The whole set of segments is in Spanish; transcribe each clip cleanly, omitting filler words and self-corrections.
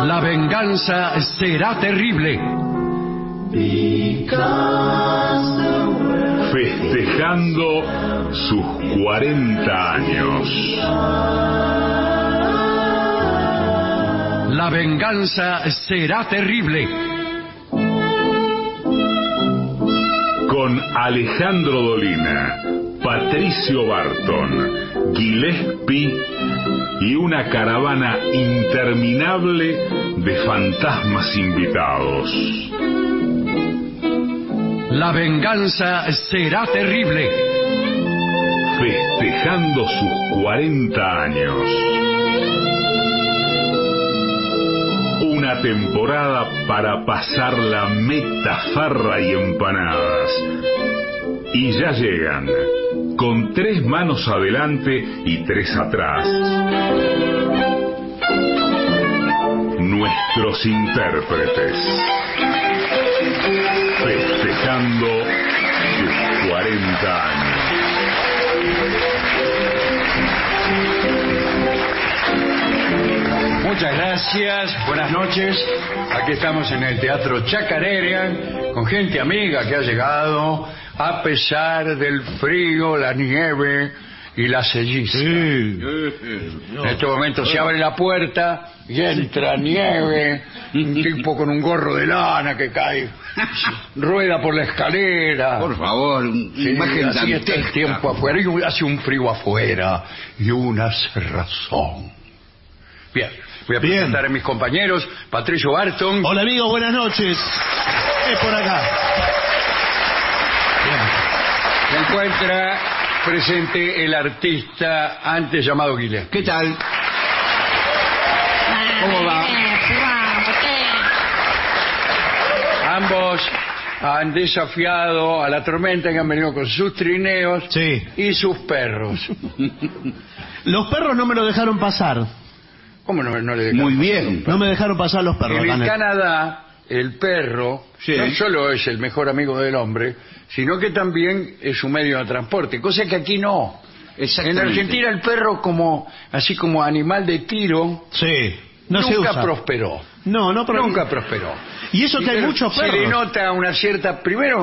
La venganza será terrible. Festejando sus 40 años. La venganza será terrible. Con Alejandro Dolina, Patricio Barton, Gillespie y una caravana interminable de fantasmas invitados. La venganza será terrible. Festejando sus 40 años. Una temporada para pasar la meta, farra y empanadas. Y ya llegan, con 3 manos adelante y 3 atrás. Nuestros intérpretes. Festejando sus 40 años. Muchas gracias, buenas noches. Aquí estamos en el Teatro Chacarera con gente amiga que ha llegado a pesar del frío, la nieve y la selliza. En este momento se abre la puerta y entra nieve, un tipo con un gorro de lana que cae, rueda por la escalera. Por favor, imagen así está el dantesca. tiempo afuera y hace un frío afuera y una cerrazón. Bien, voy a presentar a mis compañeros. Patricio Barton. Hola amigos, buenas noches. Es por acá. Se encuentra presente el artista antes llamado Guilherme. ¿Qué tal? ¿Cómo va? Ambos han desafiado a la tormenta y han venido con sus trineos y sus perros. Los perros no me lo dejaron pasar. ¿Cómo no le dejaron? Muy bien. No me dejaron pasar los perros. En Daniel. Canadá, el perro no solo es el mejor amigo del hombre, sino que también es un medio de transporte, cosa que aquí no. En Argentina el perro así como animal de tiro nunca prosperó. Nunca prosperó. Y eso que hay muchos perros. Se le nota una cierta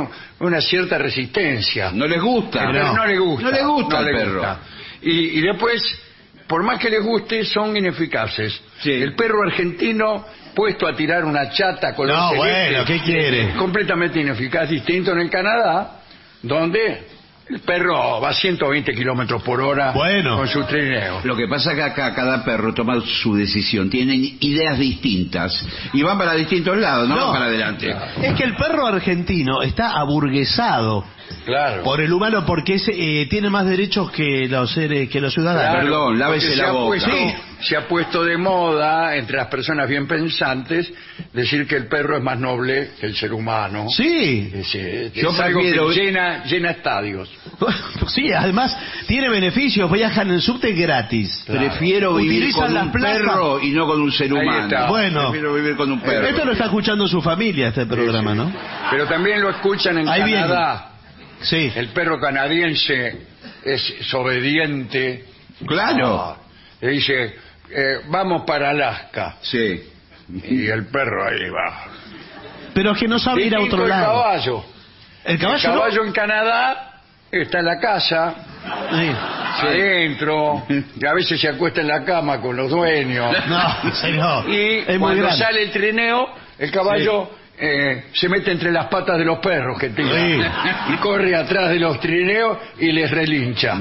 resistencia. No les gusta. No le gusta. No le gusta no al le perro. gusta. Y después, por más que les guste, son ineficaces. El perro argentino puesto a tirar una chata con los bueno, ¿qué quiere? completamente ineficaz, distinto en el Canadá, donde el perro va a 120 kilómetros por hora con su trineo. Lo que pasa es que acá cada perro toma su decisión, tienen ideas distintas y van para distintos lados, no van para adelante. Es que el perro argentino está aburguesado por el humano porque tiene más derechos que los ciudadanos. Perdón, lávese la boca. Se ha puesto de moda entre las personas bien pensantes decir que el perro es más noble que el ser humano. Yo es algo que llena estadios. Sí, además tiene beneficios, viajan en subte gratis. Prefiero vivir con un perro y no con un ser humano. Bueno, prefiero vivir con un perro. Esto lo está escuchando su familia, este programa, ¿no? Pero también lo escuchan en Canadá. Sí. El perro canadiense es obediente. Claro. Le dice, vamos para Alaska. Sí. Y el perro ahí va. Pero es que no sabe ir a otro lado. El caballo en Canadá está en la casa, adentro, y a veces se acuesta en la cama con los dueños. No, señor. Y cuando sale el trineo, el caballo se mete entre las patas de los perros que tira y corre atrás de los trineos y les relincha.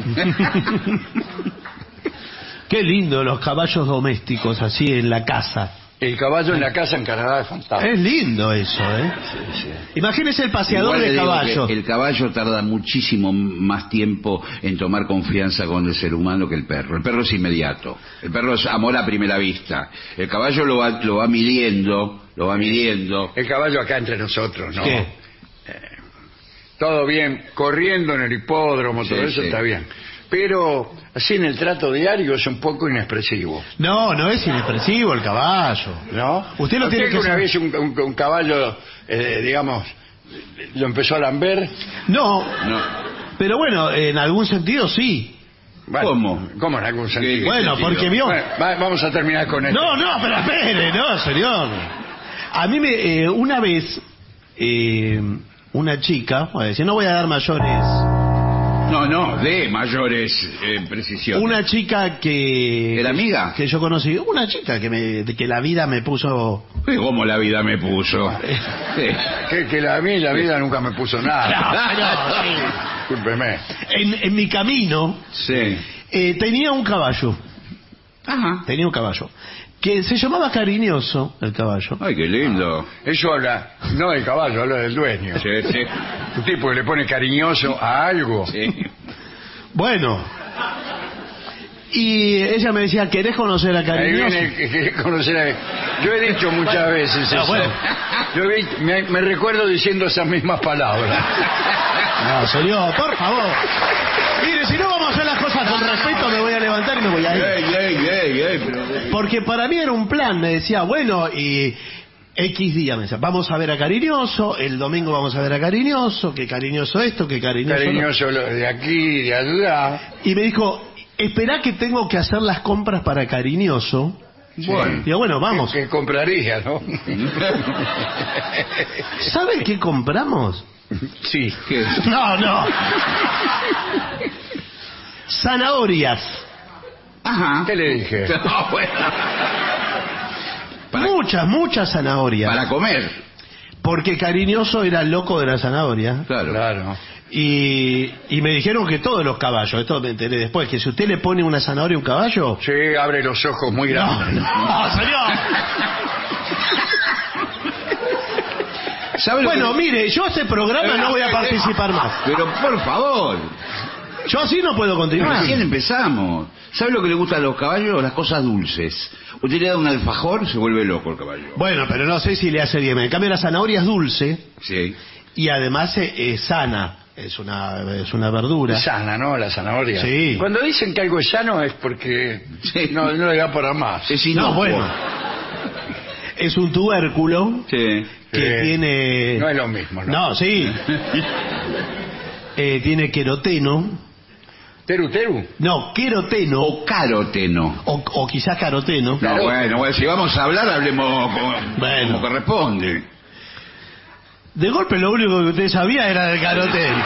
Qué lindo los caballos domésticos así en la casa. El caballo en la casa en Canadá es fantástico. Es lindo eso, ¿eh? Imagínese el paseador de caballo. El caballo tarda muchísimo más tiempo en tomar confianza con el ser humano que el perro. El perro es inmediato. El perro es amor a primera vista. El caballo lo va midiendo. El caballo acá entre nosotros, ¿no? ¿Qué? Todo bien, corriendo en el hipódromo, todo eso está bien. Pero así en el trato diario es un poco inexpresivo. No es inexpresivo el caballo. ¿No? Usted lo tiene que una vez un caballo, digamos, lo empezó a lamber? No. Pero bueno, en algún sentido sí. Bueno, ¿Cómo en algún sentido? Bueno, porque vio... Bueno, vamos a terminar con esto. No, pero espere, no, señor. A mí una vez, una chica, decía, no voy a dar mayores... No, de mayores precisiones. Una chica que... ¿Era amiga? Que yo conocí. Una chica que la vida me puso... ¿Cómo la vida me puso? Sí. Que la vida nunca me puso nada. Discúlpeme. En mi camino, sí. Tenía un caballo. Ajá. Tenía un caballo. Que se llamaba Cariñoso, el caballo. Ay, qué lindo. Eso habla, no del caballo, habla del dueño. Sí. Un tipo que le pone cariñoso a algo. Sí. Bueno. Y ella me decía, ¿querés conocer a Cariñoso? Ahí viene querés conocer a... Yo he dicho muchas veces eso. Bueno. Me recuerdo diciendo esas mismas palabras. No, señor, por favor. Mire, si no vamos a hacer las cosas con respeto, me voy a levantar y me voy a ir. Porque para mí era un plan, me decía, bueno, y X día me decía, vamos a ver a Cariñoso, el domingo vamos a ver a Cariñoso, que Cariñoso esto, que Cariñoso... Cariñoso de aquí, de allá. Y me dijo, esperá que tengo que hacer las compras para Cariñoso. Bueno, digo, bueno, vamos. ¿Qué compraría, no? ¿Sabe qué compramos? Sí. ¿Qué? No. Zanahorias. Ajá. ¿Qué le dije? No, bueno. Muchas zanahorias. Para comer. Porque Cariñoso era loco de la zanahoria. Claro. Y me dijeron que todos los caballos, esto me enteré después, que si usted le pone una zanahoria a un caballo... Sí, abre los ojos muy grandes. No, señor. Bueno, mire, yo ese programa no voy a participar más. Pero por favor. Yo así no puedo continuar. Recién empezamos. ¿Sabe lo que le gusta a los caballos? Las cosas dulces. Usted le da un alfajor, se vuelve loco el caballo. Bueno, pero no sé si le hace bien. En cambio, la zanahoria es dulce. Sí. Y además es sana. Es una verdura. Es sana, ¿no? La zanahoria. Sí. Cuando dicen que algo es sano es porque no le da para más. Es inocuo. No, bueno. Es un tubérculo que tiene... No es lo mismo, ¿no? No, sí. Tiene queroteno. ¿Teru? No, queroteno. O caroteno. O quizás caroteno. No, bueno, si vamos a hablar, hablemos como corresponde. De golpe lo único que usted sabía era del caroteno.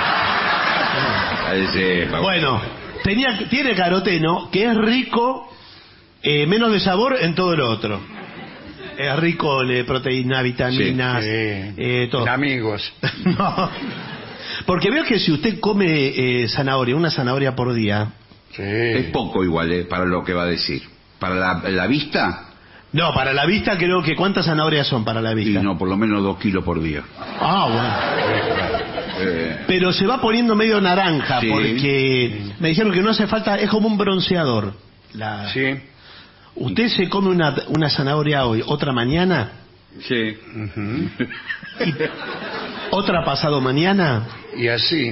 Bueno, tiene caroteno, que es rico, menos de sabor en todo lo otro. Es rico en proteínas, vitaminas, todo. En amigos. No. Porque veo que si usted come una zanahoria por día... Sí. Es poco igual, para lo que va a decir. ¿Para la vista? No, para la vista creo que... ¿Cuántas zanahorias son para la vista? Y no, por lo menos 2 kilos por día. Ah, bueno. Pero se va poniendo medio naranja, porque me dijeron que no hace falta... Es como un bronceador. Sí. ¿Usted se come una zanahoria hoy, otra mañana? Sí. Y otra pasado mañana. Y así.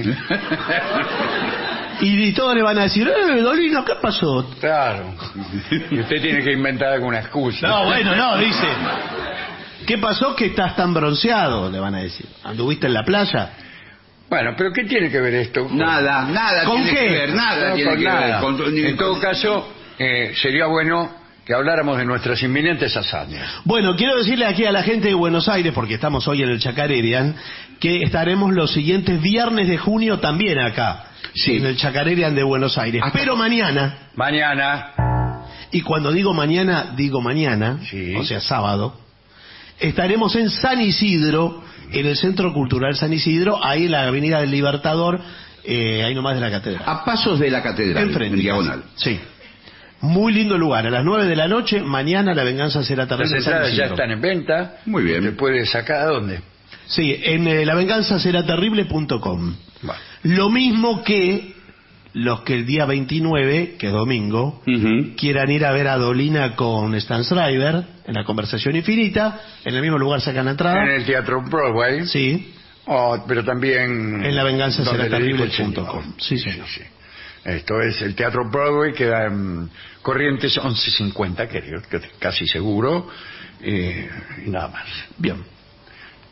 Y todos le van a decir, Dolino, ¿qué pasó? Claro. Y usted tiene que inventar alguna excusa. No, bueno, no, dice. ¿Qué pasó que estás tan bronceado? Le van a decir. ¿Anduviste en la playa? Bueno, pero ¿qué tiene que ver esto? Nada ¿Con tiene qué? que ver, nada No, tiene con que nada. ver. En todo caso, sería bueno que habláramos de nuestras inminentes hazañas. Bueno, quiero decirle aquí a la gente de Buenos Aires, porque estamos hoy en el Chacarerian, que estaremos los siguientes viernes de junio también acá, en el Chacarerian de Buenos Aires. Pero mañana, y cuando digo mañana, o sea, sábado, estaremos en San Isidro, en el Centro Cultural San Isidro, ahí en la Avenida del Libertador, ahí nomás de la catedral. A pasos de la catedral, enfrente, en diagonal. Sí. Muy lindo lugar. A las 9 de la noche, mañana La Venganza Será Terrible. Las entradas ya están en venta. Muy bien. ¿Te puedes sacar a dónde? Sí, en lavenganzaseraterrible.com. Vale. Lo mismo que los que el día 29, que es domingo, quieran ir a ver a Dolina con Stan Schreiber en La Conversación Infinita. En el mismo lugar sacan la entrada. En el Teatro Broadway. Sí. Pero también en lavenganzaseraterrible.com. Sí. Esto es el Teatro Broadway, queda en Corrientes 1150, creo, que casi seguro, y nada más. Bien.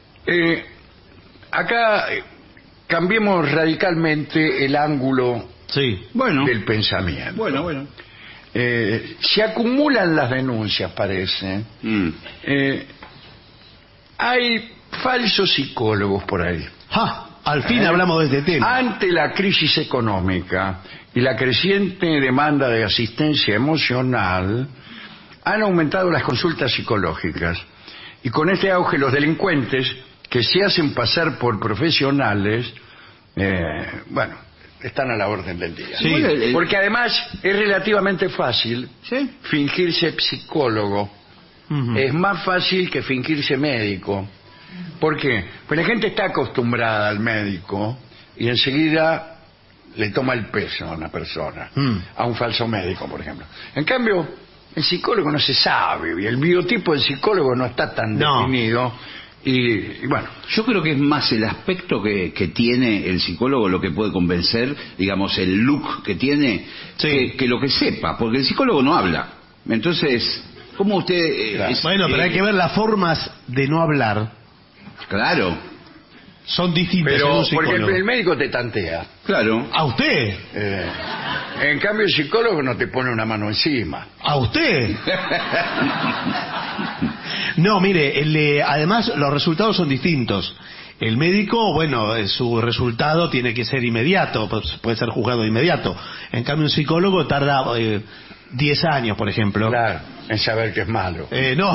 Acá cambiemos radicalmente el ángulo del pensamiento. Bueno. Se acumulan las denuncias, parece. Hay falsos psicólogos por ahí. Al fin hablamos de este tema. Ante la crisis económica y la creciente demanda de asistencia emocional, han aumentado las consultas psicológicas. Y con este auge, los delincuentes que se hacen pasar por profesionales, están a la orden del día. Porque además es relativamente fácil fingirse psicólogo. Es más fácil que fingirse médico. ¿Por qué? Pues la gente está acostumbrada al médico y enseguida le toma el peso a una persona, a un falso médico, por ejemplo. En cambio, el psicólogo no se sabe, y el biotipo del psicólogo no está tan definido. Y bueno, yo creo que es más el aspecto que tiene el psicólogo lo que puede convencer, digamos, el look que tiene, que lo que sepa, porque el psicólogo no habla. Entonces, ¿cómo usted...? Pero hay que ver las formas de no hablar. Claro. Son distintas. Pero, porque el médico te tantea. Claro. ¿A usted? En cambio, el psicólogo no te pone una mano encima. ¿A usted? No, mire, además los resultados son distintos. El médico, su resultado tiene que ser inmediato, puede ser juzgado de inmediato. En cambio, un psicólogo tarda 10 años, por ejemplo. Claro, en saber que es malo.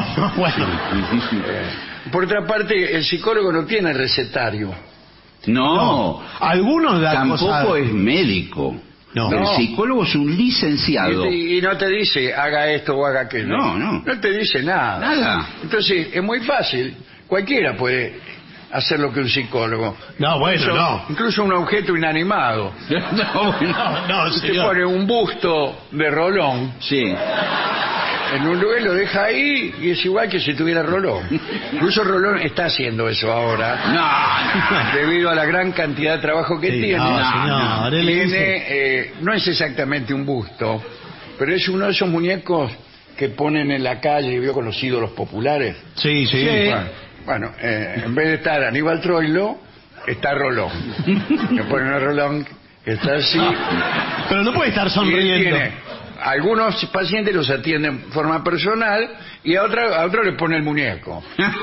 Por otra parte, el psicólogo no tiene recetario. No. Algunos tampoco es médico. No. El psicólogo es un licenciado. Y no te dice, haga esto o haga aquello. No te dice nada. Entonces, es muy fácil. Cualquiera puede hacer lo que un psicólogo. Incluso un objeto inanimado. Usted pone un busto de Rolón. En un lugar lo deja ahí y es igual que si tuviera Rolón. Incluso Rolón está haciendo eso ahora. Debido a la gran cantidad de trabajo que tiene. No es exactamente un busto, pero es uno de esos muñecos que ponen en la calle, ¿vio? Con los ídolos populares. Bueno, en vez de estar Aníbal Troilo, está Rolón. Le ponen a Rolón, que está así. Pero no puede estar sonriendo. Algunos pacientes los atienden de forma personal y a otro le pone el muñeco.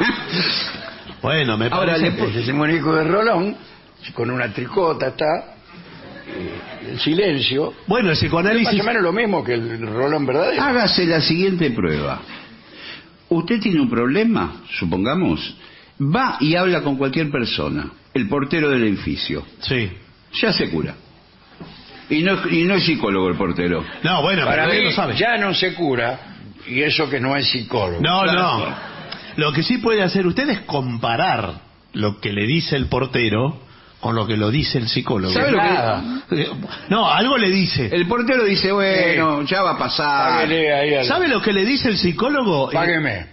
Me parece ese muñeco de Rolón, con una tricota está, en silencio. El psicoanálisis... Más o menos lo mismo que el Rolón verdadero. Hágase la siguiente prueba. Usted tiene un problema, supongamos, va y habla con cualquier persona, el portero del edificio. Ya se cura. Y no es psicólogo el portero. Para mí ya no se cura, y eso que no es psicólogo. Lo que sí puede hacer usted es comparar lo que le dice el portero con lo que lo dice el psicólogo. ¿Sabe algo le dice. El portero dice, ya va a pasar. ¿Sabe lo que le dice el psicólogo? Págueme.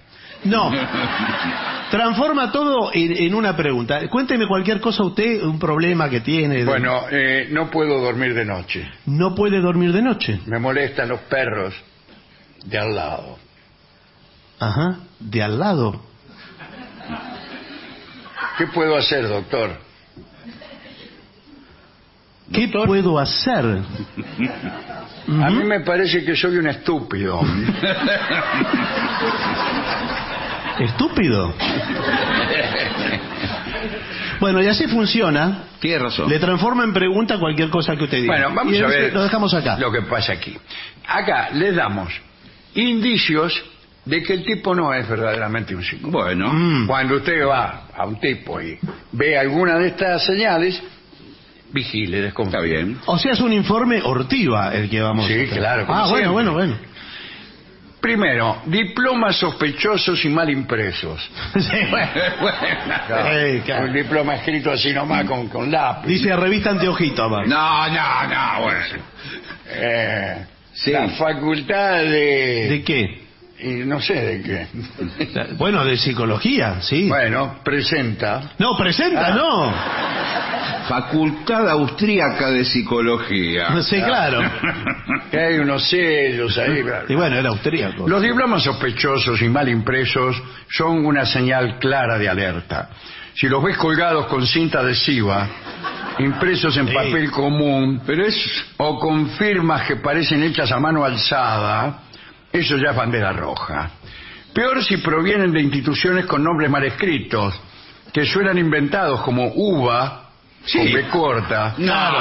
Transforma todo en una pregunta. Cuénteme cualquier cosa usted, un problema que tiene. No puedo dormir de noche. ¿No puede dormir de noche? Me molestan los perros de al lado. ¿De al lado? ¿Qué puedo hacer, doctor? ¿Qué puedo hacer? A mí me parece que soy un estúpido. ¿Estúpido? Y así funciona. Tiene razón. Le transforma en pregunta cualquier cosa que usted diga. Vamos a ver. Lo dejamos acá. Lo que pasa aquí. Acá les damos indicios de que el tipo no es verdaderamente un psicólogo. Cuando usted va a un tipo y ve alguna de estas señales, vigile, desconfíe. Está bien. O sea, es un informe Ortiva el que vamos a hacer. Claro. Bueno. Primero, diplomas sospechosos y mal impresos. Un diploma escrito así nomás con lápiz. Dice revista Anteojito. No. La facultad de... ¿De qué? Y no sé de qué. De psicología, sí. Presenta. No, no. Facultad Austríaca de Psicología. Sí, claro. Que hay unos sellos ahí. Y era austríaco. Los diplomas sospechosos y mal impresos son una señal clara de alerta. Si los ves colgados con cinta adhesiva, impresos en papel común, o con firmas que parecen hechas a mano alzada, eso ya es bandera roja. Peor si provienen de instituciones con nombres mal escritos, que suenan inventados como UBA, con B corta,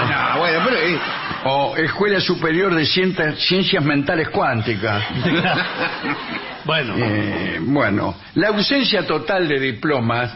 o Escuela Superior de Ciencias Mentales Cuánticas. Bueno, la ausencia total de diplomas,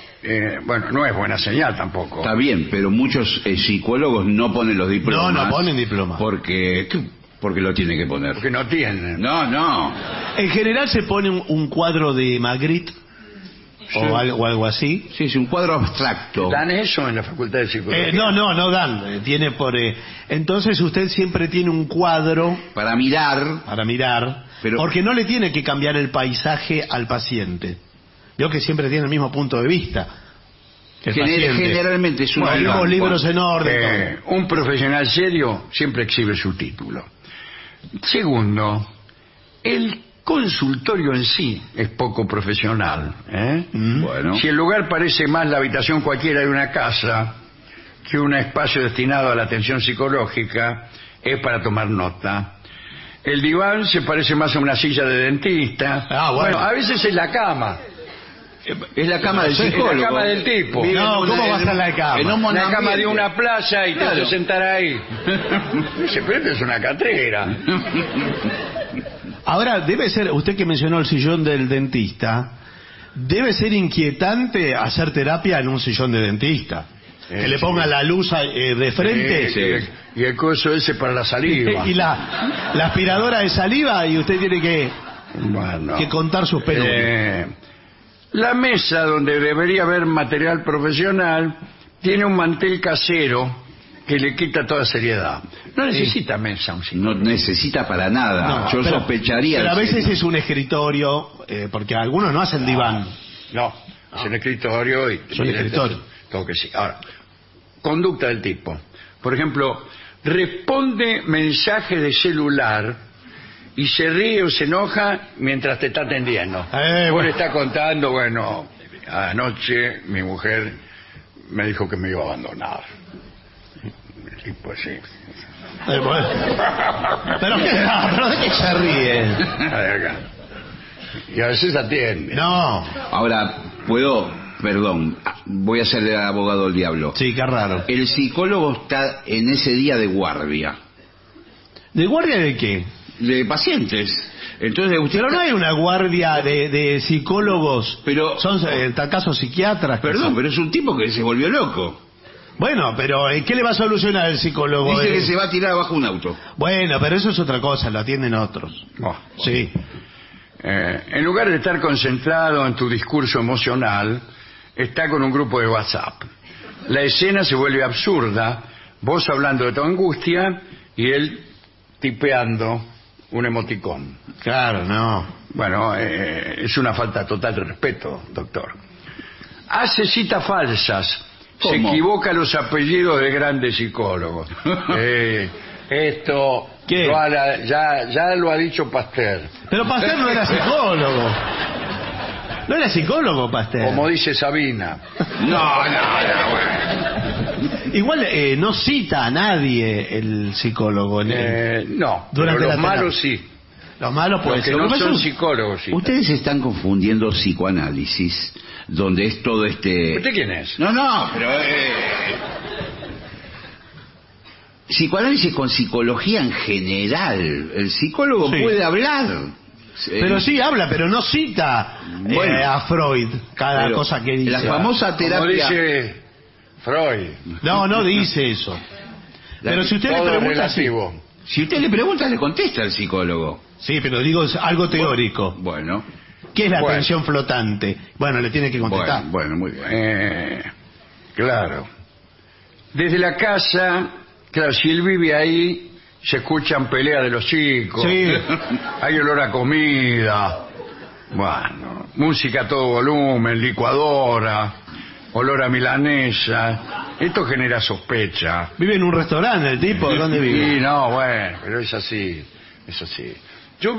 no es buena señal tampoco. Está bien, pero muchos psicólogos no ponen los diplomas. No ponen diplomas. Porque lo tienen que poner. Porque no tienen. No. En general se pone un cuadro de Magritte. Sí. O algo así. Sí, es un cuadro abstracto. ¿Dan eso en la Facultad de Psicología? No dan. Tiene entonces usted siempre tiene un cuadro para mirar, pero... porque no le tiene que cambiar el paisaje al paciente. Veo que siempre tiene el mismo punto de vista. Generalmente es un libros en orden. Un profesional serio siempre exhibe su título. Segundo, el consultorio en sí es poco profesional. Bueno. Si el lugar parece más la habitación cualquiera de una casa que un espacio destinado a la atención psicológica, es para tomar nota. El diván se parece más a una silla de dentista. Bueno, a veces es la cama. Es la cama del psicólogo. Es la cama del tipo. ¿Cómo va a estar la cama? La cama de una plaza y te vas a sentar ahí. Pero es una catrera. Ahora, debe ser, usted que mencionó el sillón del dentista, debe ser inquietante hacer terapia en un sillón de dentista. Que le ponga la luz de frente. Y el coso ese para la saliva. Y la aspiradora de saliva, y usted tiene que contar sus penurias. La mesa donde debería haber material profesional tiene un mantel casero que le quita toda seriedad. No necesita mesa un psicólogo. No necesita para nada. Yo sospecharía. Pero a veces es un escritorio, porque algunos no hacen diván. No, es un escritorio y es un escritorio. Todo que sí. Ahora, conducta del tipo. Por ejemplo, responde mensaje de celular y se ríe o se enoja mientras te está atendiendo. Vos le está contando, anoche mi mujer me dijo que me iba a abandonar. Y pues sí. ¿Pero de qué se ríe? Y a veces atiende. No. Ahora, voy a ser el abogado del diablo. Sí, qué raro. El psicólogo está en ese día de guardia. ¿De guardia de qué? De pacientes. Entonces pero no hay una guardia de psicólogos. Pero son en tal caso psiquiatras. Perdón, pero es un tipo que se volvió loco. Bueno, pero ¿qué le va a solucionar el psicólogo? Dice que se va a tirar abajo un auto. Bueno, pero eso es otra cosa, lo atienden otros. Sí. En lugar de estar concentrado en tu discurso emocional, está con un grupo de WhatsApp. La escena se vuelve absurda, vos hablando de tu angustia y él tipeando un emoticón. Claro, no. Bueno, es una falta total de respeto, doctor. Hace citas falsas. ¿Cómo? Se equivoca los apellidos de grandes psicólogos. Esto ya lo ha dicho Pasteur. Pero Pasteur no era psicólogo. No era psicólogo, Pasteur. Como dice Sabina. No. Igual no cita a nadie el psicólogo. No, durante pero los malos sí. Los malos pues. Los que no son psicólogos sí. Ustedes están confundiendo psicoanálisis, donde es todo este... ¿Usted quién es? No, pero... Psicoanálisis con psicología en general. El psicólogo puede hablar. Pero sí habla, pero no cita a Freud cada cosa que dice. La famosa terapia... Como dice Freud. No dice eso. Pero si usted le pregunta... Si usted le pregunta, le contesta el psicólogo. Sí, pero digo algo teórico. Bueno. ¿Qué es la atención flotante? Bueno, le tiene que contestar. Bueno, muy bien. Claro. Desde la casa, claro, si él vive ahí, se escuchan peleas de los chicos. Sí. Hay olor a comida. Bueno, música a todo volumen, licuadora, olor a milanesa. Esto genera sospecha. ¿Vive en un restaurante el tipo? ¿Dónde vive? Sí, no, bueno, pero es así. Yo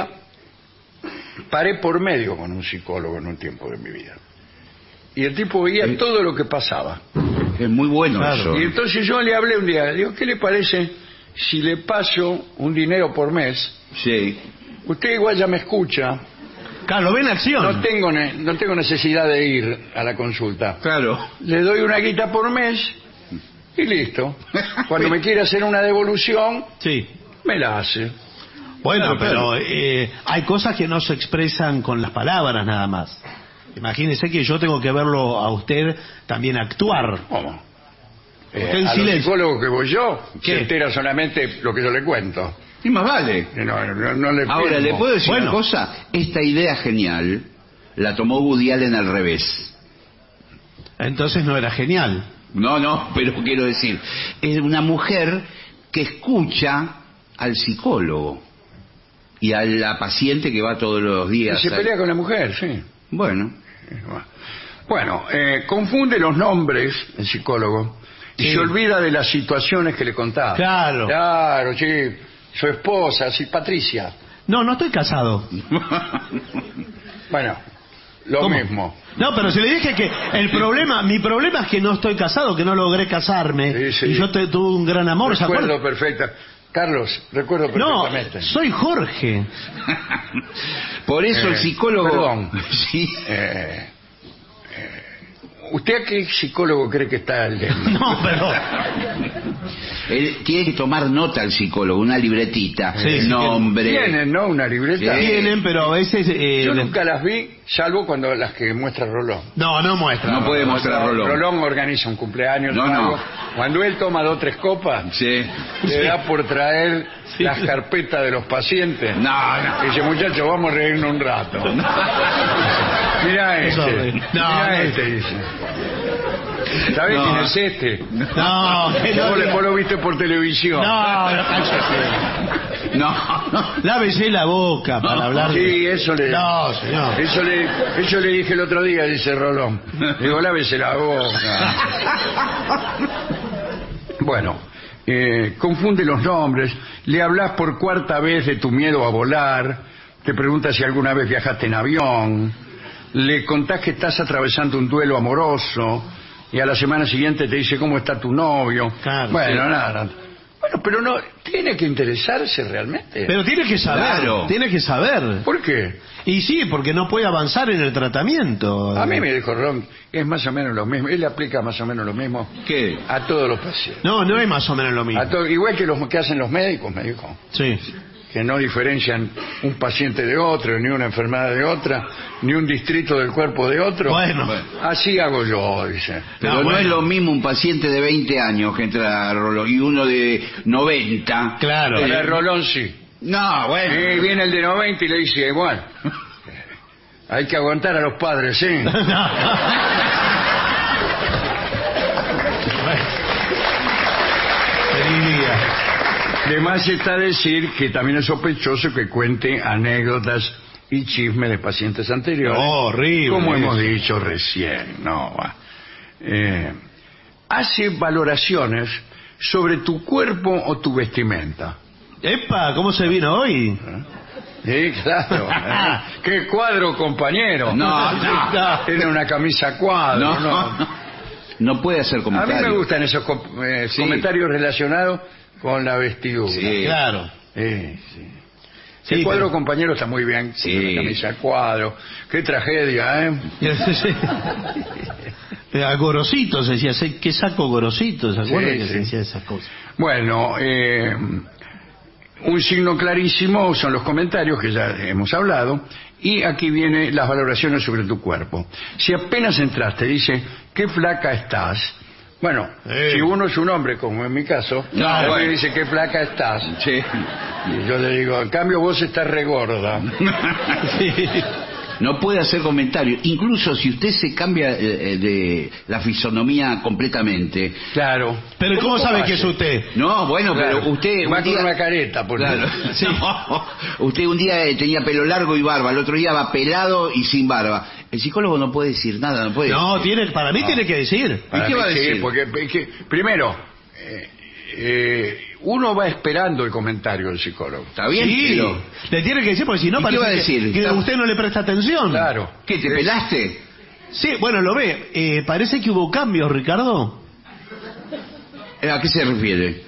paré por medio con un psicólogo en un tiempo de mi vida. Y el tipo veía todo lo que pasaba. Es muy bueno Claro. eso. Y entonces yo le hablé un día, digo, ¿qué le parece si le paso un dinero por mes? Sí. Usted igual ya me escucha. Claro, lo ve en acción. No tengo necesidad de ir a la consulta. Claro. Le doy una guita por mes y listo. Cuando me quiera hacer una devolución, Sí. me la hace. Bueno, Claro, pero hay cosas que no se expresan con las palabras nada más. Imagínese que yo tengo que verlo a usted también actuar. ¿Cómo? Usted en A los silencio. psicólogos que voy yo, ¿Qué? se entera solamente lo que yo le cuento. Y más vale. No le Ahora, firmo. ¿le puedo decir Bueno. una cosa? Esta idea genial la tomó Woody Allen al revés. Entonces no era genial. No, pero quiero decir, es una mujer que escucha al psicólogo y a la paciente que va todos los Y días. se pelea con la mujer, sí. Bueno, Bueno, confunde los nombres, el psicólogo, y Sí. se olvida de las situaciones que le contaba. Claro. Claro, sí. Su esposa, sí, Patricia. No estoy casado. Bueno, lo ¿Cómo? mismo. No, pero si le dije que mi problema es que no estoy casado, que no logré casarme. Sí, sí. Y yo tuve un gran amor, ¿se Recuerdo acuerda? perfecta. Carlos, recuerdo No, perfectamente. soy Jorge. por eso el psicólogo... perdón. Sí. ¿Usted a qué psicólogo cree que está el No, pero... Él tiene que tomar nota el psicólogo, una libretita, Sí, nombre. Tienen, ¿no? Una libreta. Sí. Tienen, pero a veces... Yo nunca las vi, salvo cuando las que muestra Rolón. No muestra. No puede mostrar Rolón. Rolón organiza un cumpleaños. No, algo. no. Cuando él toma 2 o 3 copas, Sí. le da por traer Sí. las carpetas de los pacientes. No. Dice, muchachos, vamos a reírnos un rato. Mirá Eso, este. no, Mirá no. este, dice. ¿Sabés No. quién es este? No, que no, Vos lo viste por televisión. cállese. No. Lávese la boca para hablar. Sí, eso le... No, señor. Eso le dije el otro día, dice Rolón. Digo, lávese la boca. Bueno, confunde los nombres, le hablas por 4ª vez de tu miedo a volar, te preguntas si alguna vez viajaste en avión, le contás que estás atravesando un duelo amoroso y a la semana siguiente te dice cómo está tu novio. Claro, bueno, sí. nada. Bueno, pero no, tiene que interesarse realmente. Pero tiene que saber. Claro. Tiene que saber. ¿Por qué? Y sí, porque no puede avanzar en el tratamiento. A mí me dijo Ron, es más o menos lo mismo. Él aplica más o menos lo mismo ¿Qué? a todos los pacientes. No es más o menos lo mismo. Igual que los que hacen los médicos, me dijo. Sí. Que no diferencian un paciente de otro, ni una enfermedad de otra, ni un distrito del cuerpo de otro. Bueno. Así hago yo, dice. Pero no bueno. es lo mismo un paciente de 20 años que entra a Rolón y uno de 90. Claro. Para el Rolón sí. No, bueno. Viene el de 90 y le dice, bueno, hay que aguantar a los padres, ¿sí? Feliz día. Además está decir que también es sospechoso que cuente anécdotas y chismes de pacientes anteriores. Horrible. Como hemos dicho recién, no va. Hace valoraciones sobre tu cuerpo o tu vestimenta. Epa, ¿cómo se vino hoy? Sí, claro. ¡Qué cuadro, compañero! No. Tiene una camisa cuadro. No puede hacer A mí comentarios. me gustan esos Sí. comentarios relacionados con la vestidura. Sí. Claro. Sí. Sí, El cuadro, pero- compañero, está muy bien. Sí. La camisa cuadro. Qué tragedia, ¿eh? A Gorosito se decía, ¿qué saco Gorosito? ¿Se acuerdan Sí, que sí. se decía esas cosas? Bueno, un signo clarísimo son los comentarios que ya hemos hablado. Y aquí vienen las valoraciones sobre tu cuerpo. Si apenas entraste, dice, qué flaca estás. Bueno, si uno es un hombre, como en mi caso, Claro, me bueno. dice, qué flaca estás. Sí. Y yo le digo, en cambio vos estás regorda. No puede hacer comentarios. Incluso si usted se cambia de la fisonomía completamente. Claro. Pero ¿cómo sabe que es hace? usted? No, bueno, Claro. pero usted... Va un con día- una careta, por Claro. ejemplo. Sí. No, usted un día tenía pelo largo y barba, el otro día va pelado y sin barba. El psicólogo no puede decir nada, no puede. No, para mí tiene que decir. Para ¿Y qué mí va a sí, decir? porque primero, uno va esperando el comentario del psicólogo. Está bien, Sí, pero... le tiene que decir, porque si no ¿Y qué parece va a decir? que usted no le presta atención. Claro. ¿Qué, te pelaste? Sí, bueno, lo ve. Parece que hubo cambios, Ricardo. ¿A qué se refiere?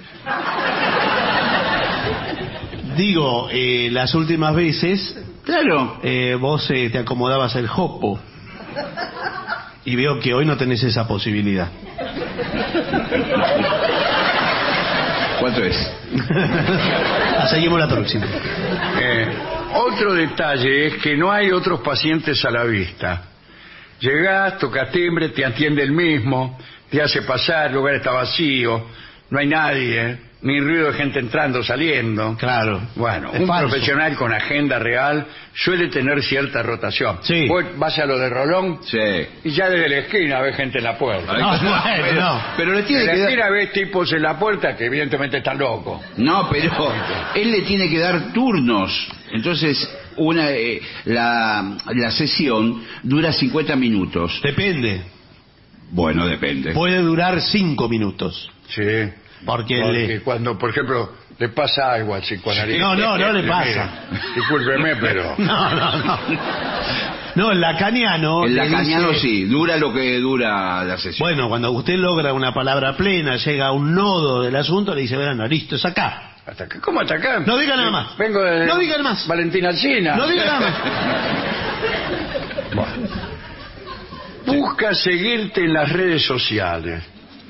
Digo, las últimas veces... Claro. Vos te acomodabas el jopo. Y veo que hoy no tenés esa posibilidad. ¿Cuánto es? Seguimos la próxima. Otro detalle es que no hay otros pacientes a la vista. Llegás, tocas timbre, te atiende el mismo, te hace pasar, el lugar está vacío, no hay nadie, ni ruido de gente entrando, saliendo. Claro. Bueno, un profesional con agenda real suele tener cierta rotación. Sí. Vos vas a lo de Rolón, sí, y ya desde la esquina ves gente en la puerta. Pero le tiene en la que esquina dar... ves tipos en la puerta que evidentemente están locos. No, pero él le tiene que dar turnos. Entonces, la sesión dura 50 minutos. Depende. Bueno, depende. Puede durar 5 minutos. Sí. Porque cuando, por ejemplo, le pasa algo al psicoanalista. No le pasa. Mira, discúlpeme, pero... No, el lacaniano... El lacaniano sí, dura lo que dura la sesión. Bueno, cuando usted logra una palabra plena, llega a un nodo del asunto, le dice, bueno, listo, es acá. ¿Hasta acá? ¿Cómo hasta acá? No diga nada más. Vengo de... No diga nada más. Valentina Alsina. No diga nada más. Bueno. Busca seguirte en las redes sociales.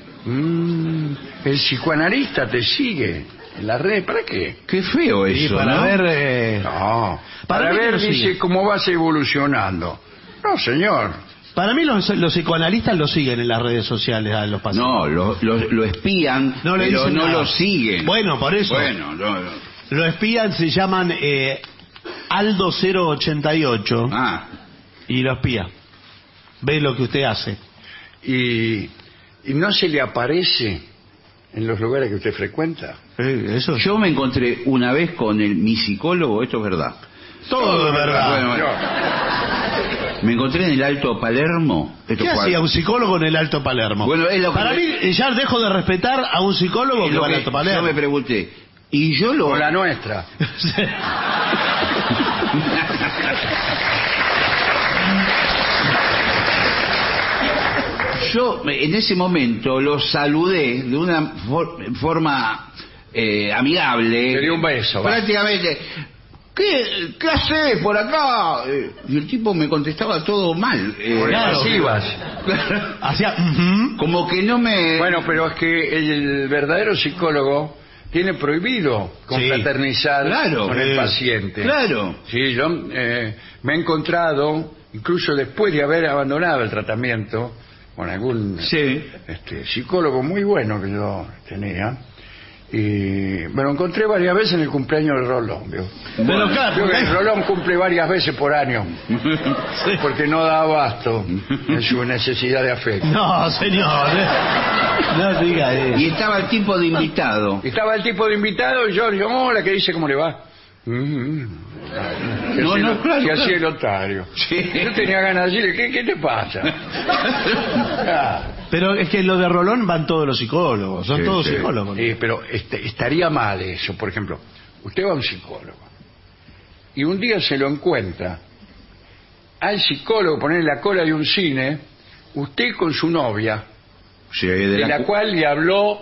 El psicoanalista te sigue en las redes. ¿Para qué? Qué feo eso, sí, para ¿no? ver... No, para ver, dice, cómo vas evolucionando. No, señor. Para mí los psicoanalistas lo siguen en las redes sociales a los pacientes. No, lo espían, pero no lo siguen. Bueno, por eso. Bueno, no. Lo espían, se llaman Aldo 088. Y lo espía. Ve lo que usted hace. Y no se le aparece en los lugares que usted frecuenta. Eso. Yo me encontré una vez con mi psicólogo, esto es verdad. Todo es verdad. Bueno. Me encontré en el Alto Palermo. ¿Qué hacía un psicólogo en el Alto Palermo? Bueno, para mí ya dejo de respetar a un psicólogo que va al Alto Palermo. Yo me pregunté, y yo lo... Con la nuestra. Yo en ese momento lo saludé de una forma amigable. Le dio un beso. Prácticamente. ¿Qué haces por acá? Y el tipo me contestaba todo mal. Pasivas. Hacía... Como que no me... Bueno, pero es que el verdadero psicólogo tiene prohibido confraternizar con el paciente. Claro. Sí, yo me he encontrado, incluso después de haber abandonado el tratamiento, con algún psicólogo muy bueno que yo tenía, y me lo encontré varias veces en el cumpleaños de Rolón. Pero claro, el Rolón cumple varias veces por año, porque no da abasto en su necesidad de afecto. No, señor, no diga eso. Y estaba el tipo de invitado. Y yo digo, hola, ¿qué dice? ¿Cómo le va? Claro. Que hacía el otario. Sí. Yo tenía ganas de decirle, ¿qué te pasa? Pero es que lo de Rolón van todos los psicólogos, son todos psicólogos. Sí, pero estaría mal eso. Por ejemplo, usted va a un psicólogo y un día se lo encuentra al psicólogo poner la cola de un cine, usted con su novia, de la cual le habló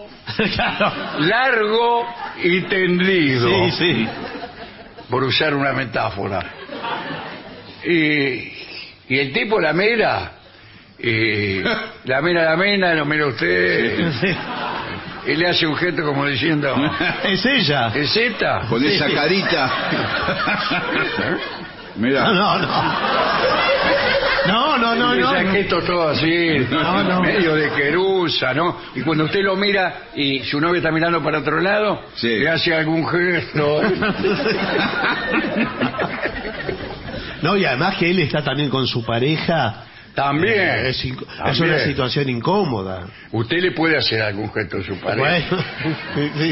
largo y tendido. Sí. Por usar una metáfora. Y el tipo la mira, lo mira usted, y le hace un gesto como diciendo, es ella. ¿Es esta? Con esa carita. Mira. No. Ese gesto todo así, medio de querusa, ¿no? Y cuando usted lo mira y su novia está mirando para otro lado, le hace algún gesto. No, y además que él está también con su pareja. También. Es una situación incómoda. ¿Usted le puede hacer algún gesto a su pareja? Bueno.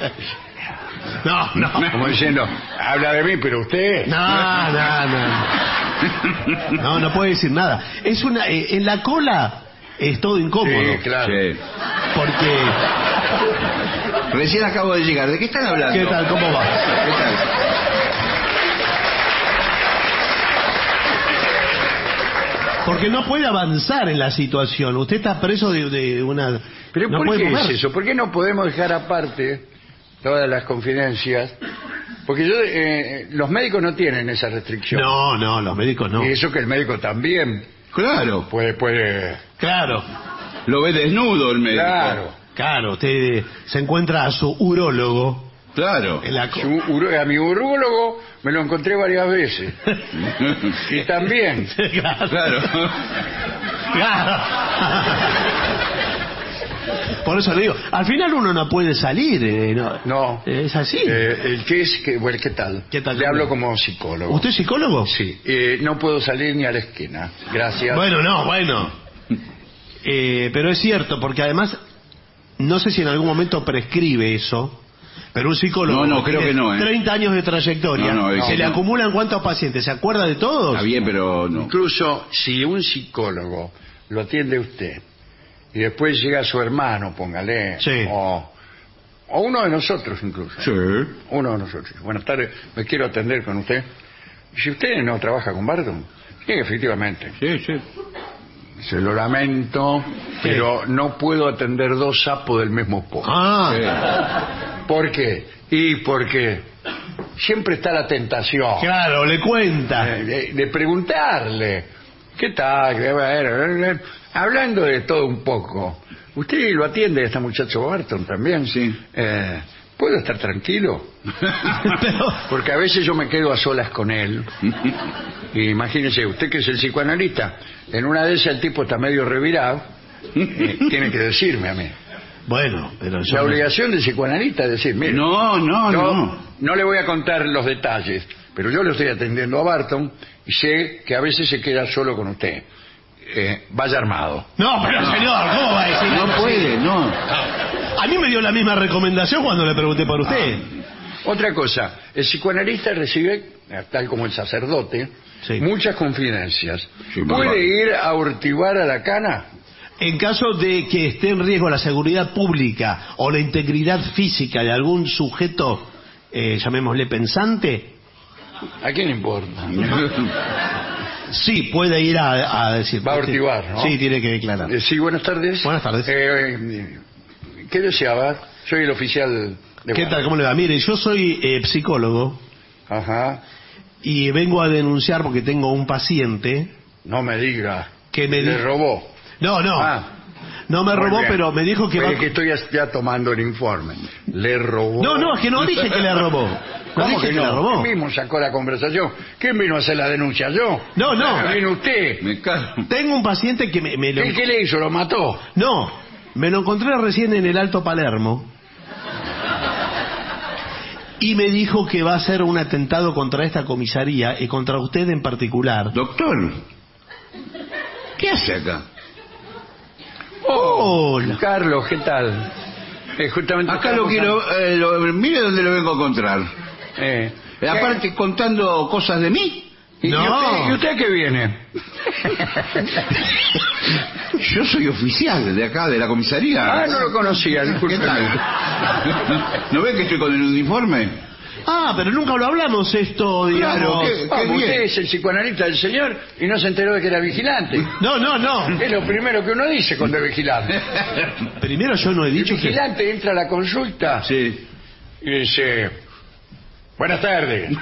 No. Como diciendo, habla de mí, pero usted... No puede decir nada. Es en la cola es todo incómodo. Sí, claro. Sí. Porque... Recién acabo de llegar. ¿De qué están hablando? ¿Qué tal? ¿Cómo va? ¿Qué tal? Porque no puede avanzar en la situación. Usted está preso de una... ¿Pero no por puede qué moverse. es eso? ¿Por qué no podemos dejar aparte todas las confidencias? Porque los médicos no tienen esa restricción. No, los médicos no. Y eso que el médico también Claro. puede... Claro, Lo ve desnudo el médico. Claro. usted se encuentra a su urólogo. Claro. En la... A mi urólogo me lo encontré varias veces. Y también. Claro. Claro. Claro. Por eso le digo, al final uno no puede salir. No. Es así. Bueno, ¿qué tal? ¿Qué tal? Le hablo como psicólogo. ¿Usted es psicólogo? Sí. No puedo salir ni a la esquina. Gracias. Bueno. Pero es cierto, porque además, no sé si en algún momento prescribe eso, pero un psicólogo... No, creo que no, 30 años de trayectoria. ¿Se le acumulan cuántos pacientes? ¿Se acuerda de todos? Está bien, pero no. Incluso si un psicólogo lo atiende usted y después llega su hermano, póngale, Sí. o uno de nosotros incluso. Sí. Uno de nosotros. Buenas tardes, me quiero atender con usted. ¿Y si usted no trabaja con Barton? Sí, efectivamente. Sí. Se lo lamento, pero no puedo atender dos sapos del mismo pozo. ¿Por qué? Y porque siempre está la tentación. Claro, le cuenta. De preguntarle, ¿qué tal? Hablando de todo un poco. ¿Usted lo atiende a este muchacho Barton también? Sí. ¿Puedo estar tranquilo? Porque a veces yo me quedo a solas con él. Y imagínese, usted que es el psicoanalista, en una de esas el tipo está medio revirado, tiene que decirme a mí. Bueno, pero yo... La obligación del psicoanalista es decir, mire, no le voy a contar los detalles, pero yo le estoy atendiendo a Barton y sé que a veces se queda solo con usted. Vaya armado. No, pero señor, ¿cómo va a decir eso? No puede, no. A mí me dio la misma recomendación cuando le pregunté por usted. Otra cosa, el psicoanalista recibe, tal como el sacerdote, muchas confidencias. Sí, ¿Puede ir a hurtivar a la cana? En caso de que esté en riesgo la seguridad pública o la integridad física de algún sujeto, llamémosle pensante, ¿A quién importa? sí, puede ir a decir. Va a hurtivar, ¿no? Sí, tiene que declarar. Sí, buenas tardes. Buenas tardes. ¿Qué deseaba? Soy el oficial de... ¿Qué tal? ¿Cómo le va? Mire, yo soy psicólogo. Ajá. Y vengo a denunciar porque tengo un paciente... No me diga. Que me le robó. No. No me robó, bien. pero me dijo que... que estoy ya tomando el informe. Le robó. No, es que no dije que le robó. ¿Cómo dije que no? le robó. ¿Quién mismo sacó la conversación? ¿Quién vino a hacer la denuncia? ¿Yo? No. ¿Vino usted? Me cago. Tengo un paciente que me lo... ¿Qué le hizo? ¿Lo mató? No, me lo encontré recién en el Alto Palermo. Y me dijo que va a hacer un atentado contra esta comisaría y contra usted en particular. Doctor, ¿qué hace acá? Hola. Carlos, ¿qué tal? Justamente Acá lo quiero... mire dónde lo vengo a encontrar. Aparte contando cosas de mí. No. ¿Y usted qué viene? Yo soy oficial de acá, de la comisaría. No lo conocía, ¿Qué discúlpeme. tal? ¿No ven que estoy con el uniforme? Pero nunca lo hablamos esto, digamos. Claro, Usted es el psicoanalista del señor y no se enteró de que era vigilante. No. Es lo primero que uno dice cuando es vigilante. Primero yo no he El dicho vigilante entra a la consulta Sí. y dice: buenas tardes.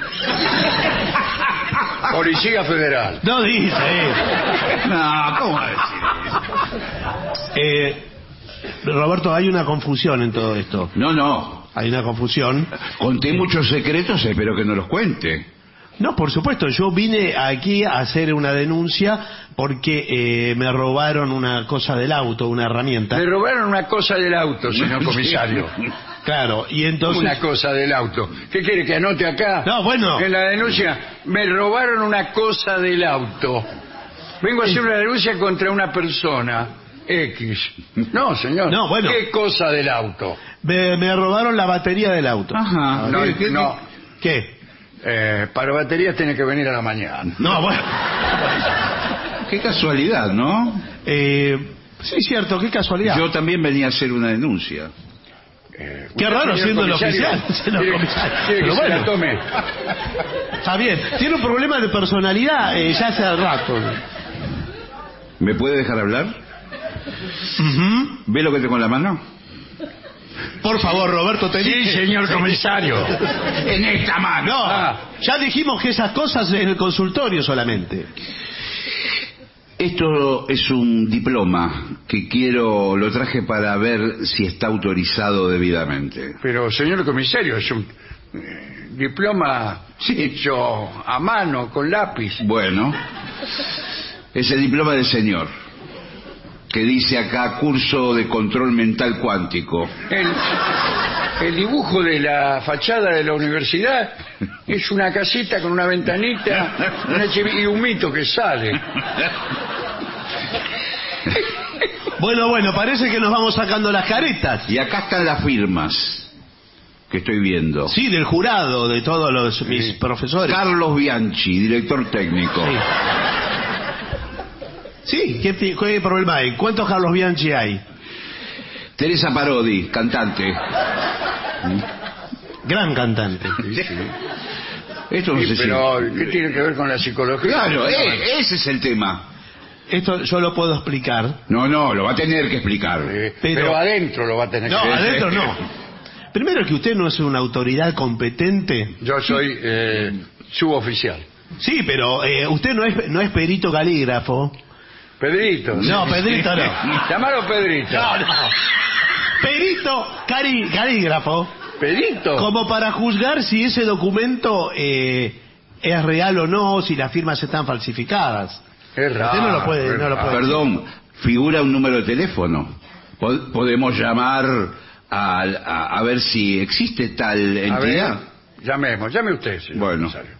Policía Federal. No dice No, ¿cómo va a decir eso? Roberto, hay una confusión en todo esto. No. Hay una confusión. Conté muchos secretos, espero que no los cuente. No, por supuesto, yo vine aquí a hacer una denuncia porque me robaron una cosa del auto, una herramienta. Le robaron una cosa del auto, señor comisario. Claro, y entonces... Una cosa del auto. ¿Qué quiere que anote acá? No, bueno. En la denuncia, me robaron una cosa del auto. Vengo a hacer una denuncia contra una persona X. No, señor. No, bueno. ¿Qué cosa del auto? Me robaron la batería del auto. Ajá. No. ¿Qué? Para baterías tiene que venir a la mañana. No, bueno. Qué casualidad, ¿no? Sí, cierto, qué casualidad. Yo también venía a hacer una denuncia. Qué raro señor siendo el comisario, oficial. Siendo el comisario. quiere que Pero se bueno, la tome. está bien. Tiene un problema de personalidad ya hace rato. ¿Me puede dejar hablar? ¿Ve lo que tengo en la mano? Por favor, Roberto, te dije. Sí, señor comisario. En esta mano. No, ya dijimos que esas cosas en el consultorio solamente. Esto es un diploma que lo traje para ver si está autorizado debidamente. Pero, señor comisario, es un diploma hecho a mano, con lápiz. Bueno, es el diploma del señor, que dice acá curso de control mental cuántico. El dibujo de la fachada de la universidad es una casita con una ventanita y un mito que sale. Bueno, parece que nos vamos sacando las caretas. Y acá están las firmas que estoy viendo. Sí, del jurado, de todos mis profesores. Carlos Bianchi, director técnico. Sí, ¿qué problema hay? ¿Cuántos Carlos Bianchi hay? Teresa Parodi, cantante. Gran cantante. Esto no sé pero, ¿qué tiene que ver con la psicología? Claro, ese es el tema. Esto yo lo puedo explicar. No, lo va a tener que explicar. Pero adentro lo va a tener que explicar. No, adentro no. Primero, que usted no es una autoridad competente. Yo soy suboficial. Sí, pero usted no es perito calígrafo. Pedrito. No, Pedrito no. Llamalo Pedrito. No. Perito calígrafo. ¿Pedrito? Como para juzgar si ese documento es real o no, si las firmas están falsificadas. Es raro. Usted no lo puede. Perdón, figura un número de teléfono. Podemos llamar a ver si existe tal entidad. Llame usted, señor. Bueno. Comisario.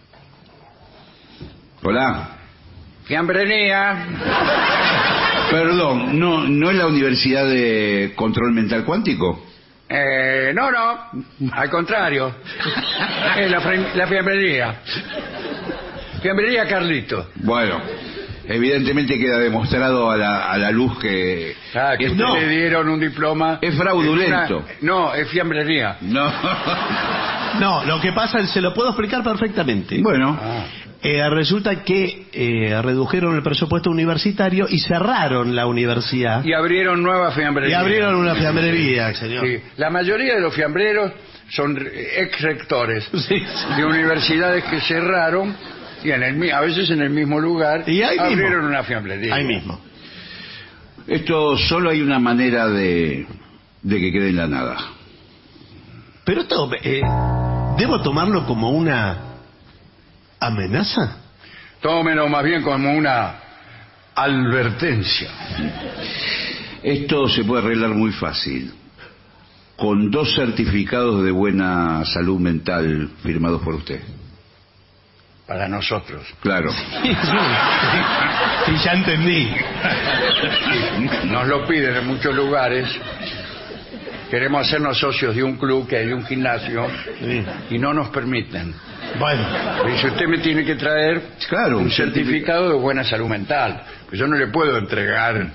Hola. Fiambrería. Perdón, ¿no es la Universidad de Control Mental Cuántico? No, al contrario. Es la fiambrería. Fiambrería Carlito. Bueno, evidentemente queda demostrado a la luz que... Que usted le dieron un diploma. Es fraudulento. No, es fiambrería. No, lo que pasa, se lo puedo explicar perfectamente. Bueno. Resulta que redujeron el presupuesto universitario y cerraron la universidad. Y abrieron nueva fiambrería. Y abrieron una fiambrería, señor. Sí. La mayoría de los fiambreros son ex rectores de universidades que cerraron y a veces en el mismo lugar y abrieron una fiambrería. Ahí mismo. Esto solo hay una manera de que quede en la nada. Pero esto, ¿debo tomarlo como una amenaza? Tómelo más bien como una advertencia. Esto se puede arreglar muy fácil, con 2 certificados de buena salud mental firmados por usted. Para nosotros. Claro. Sí, ya entendí. Nos lo piden en muchos lugares. Queremos hacernos socios de un club que hay un gimnasio y no nos permiten. Bueno. Dice, usted me tiene que traer un certificado de buena salud mental. Pues yo no le puedo entregar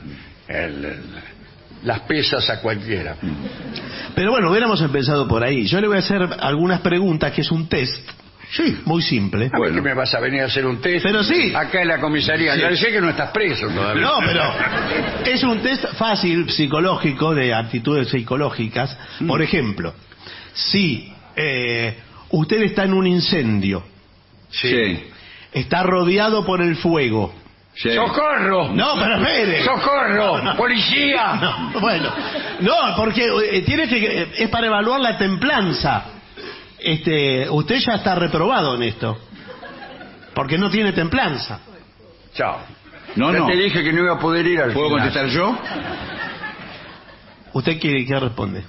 las pesas a cualquiera. Pero bueno, hubiéramos empezado por ahí. Yo le voy a hacer algunas preguntas, que es un test. Sí, muy simple. ¿A mí que me vas a venir a hacer un test? Pero sí. Acá en la comisaría. Ya sé que no estás preso todavía. No, pero es un test fácil, psicológico, de aptitudes psicológicas. Por ejemplo, si usted está en un incendio. Sí. Está rodeado por el fuego. Sí. ¡Socorro! No, pero espere. ¡Socorro! No. ¡Policía! No, bueno, no, porque es para evaluar la templanza. Usted ya está reprobado en esto, porque no tiene templanza. Chao. Ya te dije que no iba a poder ir al ¿Puedo contestar yo? ¿Usted qué responde?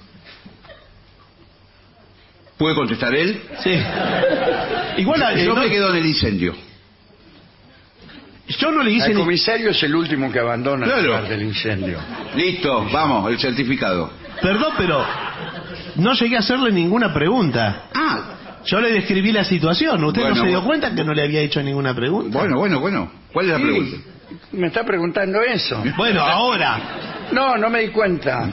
¿Puede contestar él? Sí. Igual yo me quedo en el incendio. Yo no le hice... El comisario es el último que abandona el lugar del incendio. Listo, vamos, el certificado. Perdón, pero no llegué a hacerle ninguna pregunta. Yo le describí la situación. ¿Usted no se dio cuenta que no le había hecho ninguna pregunta? Bueno. ¿Cuál es la pregunta? Me está preguntando eso. Bueno, ahora. No me di cuenta.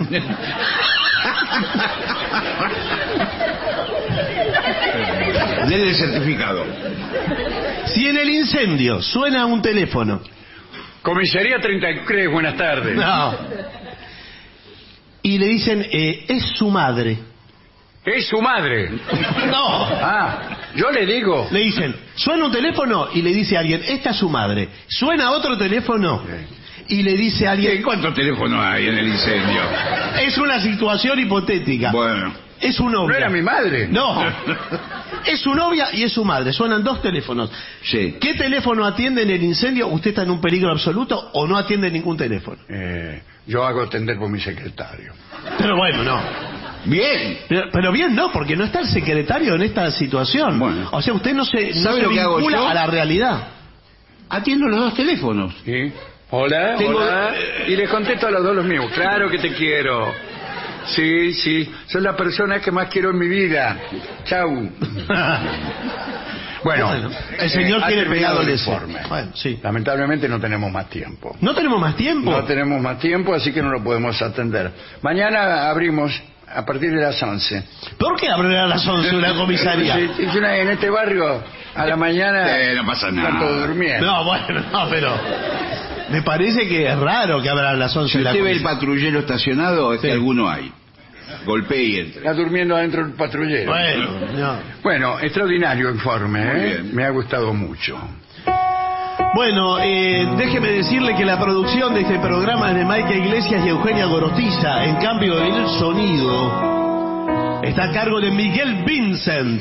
Dele el certificado. Si en el incendio suena un teléfono Comisaría 33, buenas tardes. No. Y le dicen, es su madre. ¿Es su madre? No. Yo le digo. Le dicen, suena un teléfono y le dice a alguien, esta es su madre. Suena otro teléfono y le dice a alguien... ¿Cuántos teléfonos hay en el incendio? Es una situación hipotética. Bueno. Es su novia. ¿No era mi madre? No. Es su novia y es su madre. Suenan dos teléfonos. Sí. ¿Qué teléfono atiende en el incendio? ¿Usted está en un peligro absoluto o no atiende ningún teléfono? Yo hago atender por mi secretario. Pero bueno, no. Bien. Pero bien no, porque no está el secretario en esta situación. Bueno. O sea, usted no se lo que hago yo? vincula a la realidad. Atiendo los dos teléfonos. ¿Sí? Hola, hola. Y les contesto a los dos los mismos. Claro que te quiero. Sí, sí. Son la persona que más quiero en mi vida. Chau. Bueno, el señor tiene pegado el informe. Bueno, sí. Lamentablemente no tenemos más tiempo. ¿No tenemos más tiempo? No tenemos más tiempo, así que no lo podemos atender. Mañana abrimos a partir de las 11. ¿Por qué abrirá a las 11 una comisaría? Sí, en este barrio a la mañana no pasa nada. están todos durmiendo. No, bueno, no, pero... Me parece que es raro que abran a las 11 Si de la usted ve el comisaría. patrullero estacionado, es que Sí. alguno hay. Golpee y entre. Está durmiendo adentro del patrullero. Bueno, no. Bueno, extraordinario informe, Muy ¿eh? bien. Me ha gustado mucho. Bueno, déjeme decirle que la producción de este programa es de Maica Iglesias y Eugenia Gorostiza. En cambio, el sonido está a cargo de Miguel Vincent.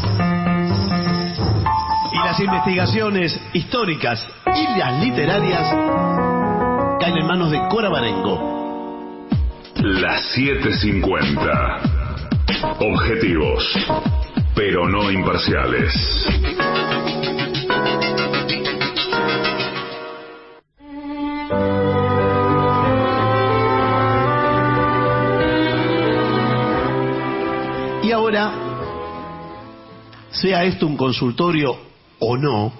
Y las investigaciones históricas y las literarias caen en manos de Cora Barengo. Las 7:50. Objetivos, pero no imparciales. Y ahora, sea esto un consultorio o no,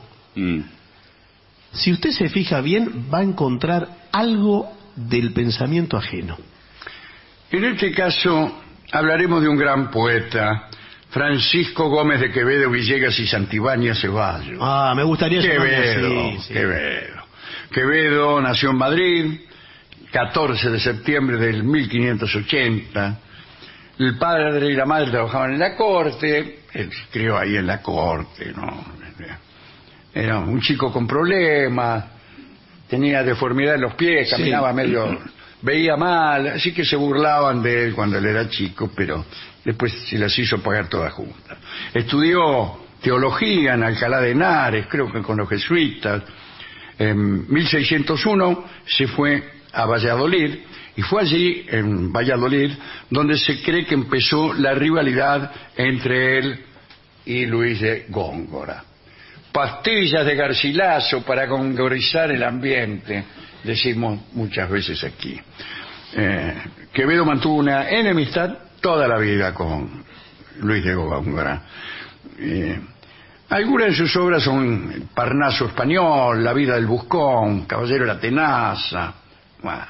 si usted se fija bien, va a encontrar algo del pensamiento ajeno. En este caso hablaremos de un gran poeta, Francisco Gómez de Quevedo, Villegas y Santibáñez Ceballos. Me gustaría Quevedo, sí. Quevedo. Quevedo nació en Madrid, 14 de septiembre del 1580. El padre y la madre trabajaban en la corte, él se crió ahí en la corte, ¿no? Era un chico con problemas, tenía deformidad en los pies, caminaba medio, veía mal, así que se burlaban de él cuando él era chico, pero después se las hizo pagar todas juntas. Estudió teología en Alcalá de Henares, creo que con los jesuitas. En 1601 se fue a Valladolid, y fue allí, en Valladolid, donde se cree que empezó la rivalidad entre él y Luis de Góngora. Pastillas de Garcilaso para gongorizar el ambiente, decimos muchas veces aquí. Quevedo mantuvo una enemistad toda la vida con Luis de Góngora. Algunas de sus obras son El Parnaso Español, La vida del Buscón, Caballero de la Tenaza. Bueno,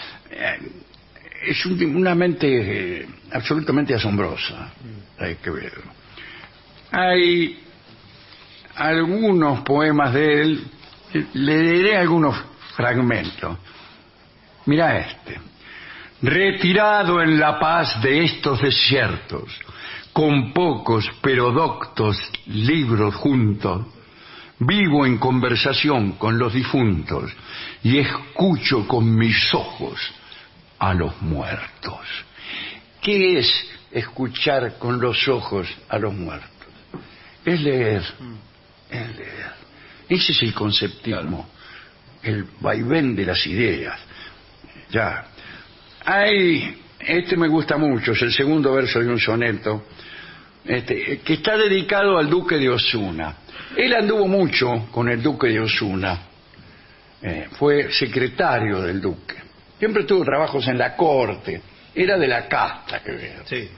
es una mente absolutamente asombrosa, la de Quevedo. Hay algunos poemas de él, le diré algunos fragmentos. Mira este. Retirado en la paz de estos desiertos, con pocos pero doctos libros juntos, vivo en conversación con los difuntos y escucho con mis ojos a los muertos. ¿Qué es escuchar con los ojos a los muertos? Es leer. Es leer. Ese es el conceptismo, el vaivén de las ideas. Ya. Este me gusta mucho, es el segundo verso de un soneto, que está dedicado al duque de Osuna. Él anduvo mucho con el duque de Osuna, fue secretario del duque, siempre tuvo trabajos en la corte, era de la casta, Quevedo. Sí.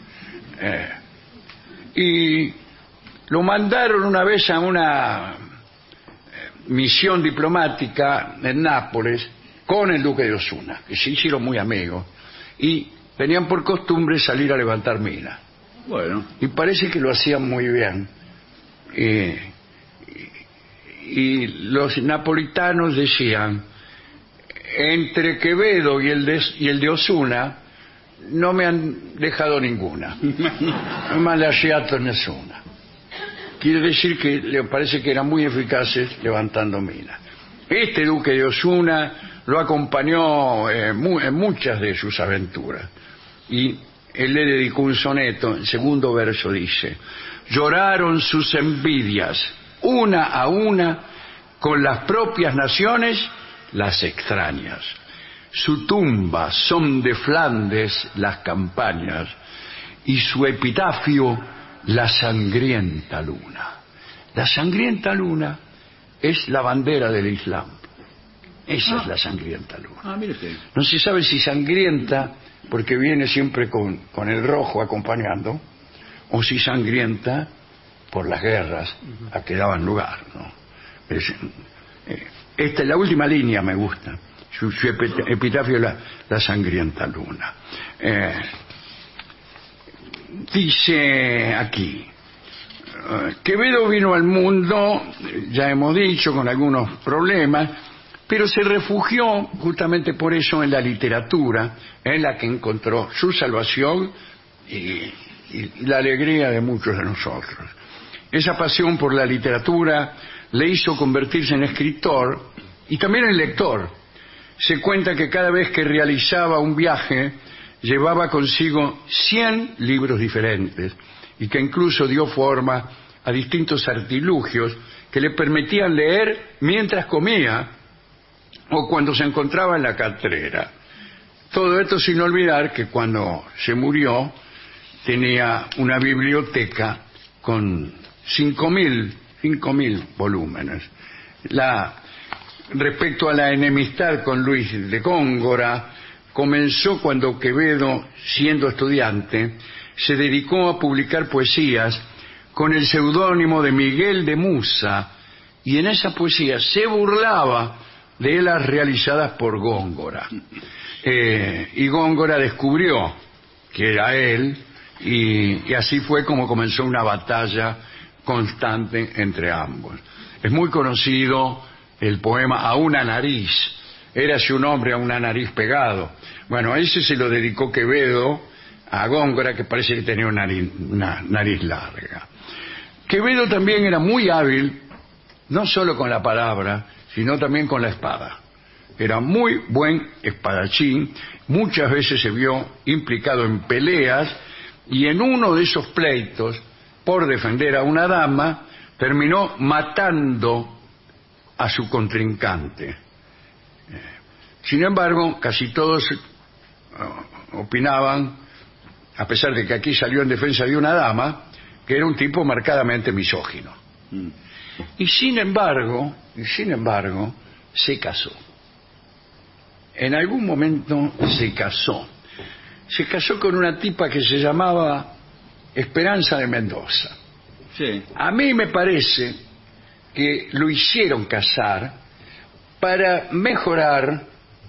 Y lo mandaron una vez a una misión diplomática en Nápoles con el duque de Osuna, que se hicieron muy amigos, y tenían por costumbre salir a levantar minas. Bueno. Y parece que lo hacían muy bien. Y los napolitanos decían entre Quevedo y el de Osuna no me han dejado ninguna. No me han lasciato nessuna. Quiere decir que le parece que eran muy eficaces levantando minas. Este duque de Osuna lo acompañó en muchas de sus aventuras. Y él le dedicó un soneto. El segundo verso dice: lloraron sus envidias, una a una, con las propias naciones, las extrañas. Su tumba son de Flandes las campañas, y su epitafio la sangrienta luna. La sangrienta luna es la bandera del Islam. Esa es la sangrienta luna. No se sabe si sangrienta porque viene siempre con el rojo acompañando, o si sangrienta por las guerras a que daban lugar, ¿no? Esta es la última línea, me gusta. Su epitafio, la sangrienta luna. Dice aquí: Quevedo vino al mundo, ya hemos dicho, con algunos problemas, pero se refugió justamente por eso en la literatura, en la que encontró su salvación y la alegría de muchos de nosotros. Esa pasión por la literatura le hizo convertirse en escritor y también en lector. Se cuenta que cada vez que realizaba un viaje llevaba consigo 100 libros diferentes, y que incluso dio forma a distintos artilugios que le permitían leer mientras comía o cuando se encontraba en la cátedra. Todo esto sin olvidar que cuando se murió tenía una biblioteca con 5.000 volúmenes. Respecto a la enemistad con Luis de Góngora, comenzó cuando Quevedo, siendo estudiante, se dedicó a publicar poesías con el seudónimo de Miguel de Musa, y en esa poesía se burlaba de las realizadas por Góngora. Y Góngora descubrió que era él, y así fue como comenzó una batalla constante entre ambos. Es muy conocido el poema A una nariz. Érase un hombre a una nariz pegado. Bueno, a ese se lo dedicó Quevedo a Góngora, que parece que tenía una nariz larga. Quevedo también era muy hábil, no solo con la palabra, sino también con la espada. Era muy buen espadachín, muchas veces se vio implicado en peleas, y en uno de esos pleitos, por defender a una dama, terminó matando a su contrincante. Sin embargo, casi todos opinaban, a pesar de que aquí salió en defensa de una dama, que era un tipo marcadamente misógino. Y sin embargo, se casó. En algún momento se casó. Se casó con una tipa que se llamaba Esperanza de Mendoza. Sí. A mí me parece que lo hicieron casar para mejorar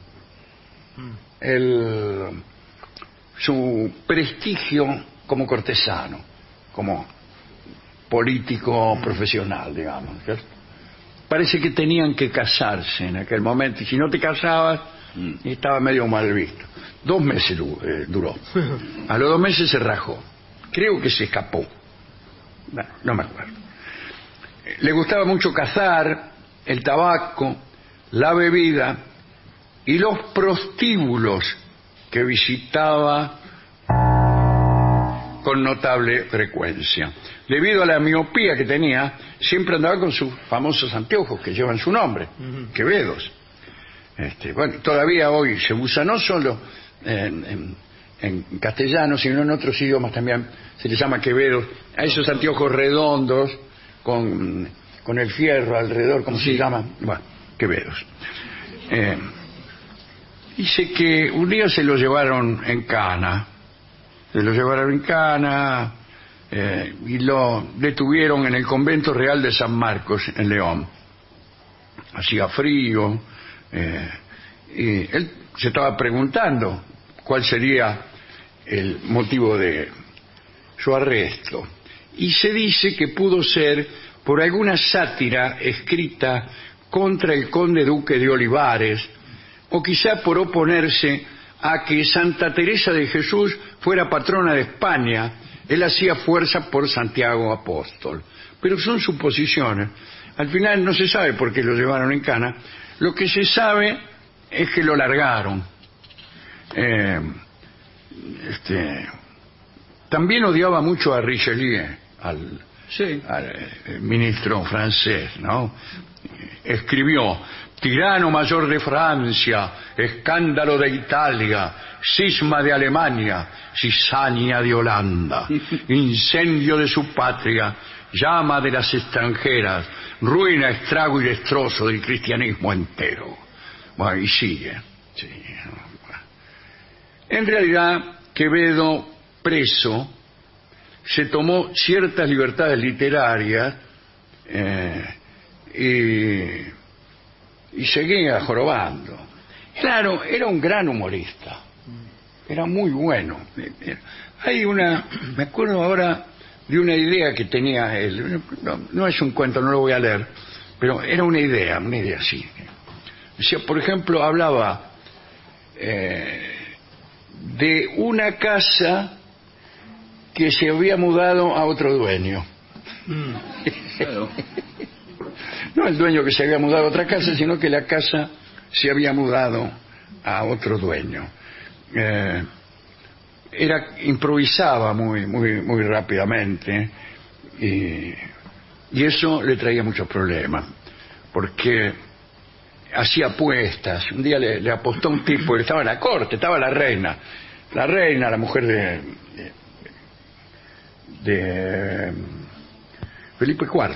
su prestigio como cortesano, como político profesional, digamos. Parece que tenían que casarse en aquel momento, y si no te casabas, estaba medio mal visto. 2 meses duró. A los 2 meses se rajó. Creo que se escapó. Bueno, no me acuerdo. Le gustaba mucho cazar, el tabaco, la bebida y los prostíbulos que visitaba con notable frecuencia. Debido a la miopía que tenía, siempre andaba con sus famosos anteojos que llevan su nombre, Quevedos. Bueno, todavía hoy se usa no solo en castellano, sino en otros idiomas también se les llama Quevedos a esos anteojos redondos con el fierro alrededor, ¿cómo se llama? Bueno, Quevedos. Dice que un día se lo llevaron en cana. Y lo detuvieron en el convento real de San Marcos, en León. Hacía frío, y él se estaba preguntando cuál sería el motivo de su arresto. Y se dice que pudo ser por alguna sátira escrita contra el conde duque de Olivares, o quizá por oponerse a que Santa Teresa de Jesús fuera patrona de España. Él hacía fuerza por Santiago Apóstol. Pero son suposiciones. Al final no se sabe por qué lo llevaron en cana. Lo que se sabe es que lo largaron. También odiaba mucho a Richelieu, al ministro francés, ¿no? Escribió: tirano mayor de Francia, escándalo de Italia, cisma de Alemania, cizaña de Holanda, incendio de su patria, llama de las extranjeras, ruina, estrago y destrozo del cristianismo entero. Bueno, y sigue. En realidad, Quevedo, preso, se tomó ciertas libertades literarias y seguía jorobando. Claro, era un gran humorista, era muy bueno. Me acuerdo ahora de una idea que tenía él. No es un cuento, no lo voy a leer, pero era una idea así. Decía, por ejemplo, hablaba de una casa que se había mudado a otro dueño. Claro. No el dueño que se había mudado a otra casa, sino que la casa se había mudado a otro dueño. Improvisaba muy rápidamente, y eso le traía muchos problemas, porque hacía apuestas. Un día le apostó a un tipo, que estaba en la corte, estaba la reina, la mujer de Felipe IV.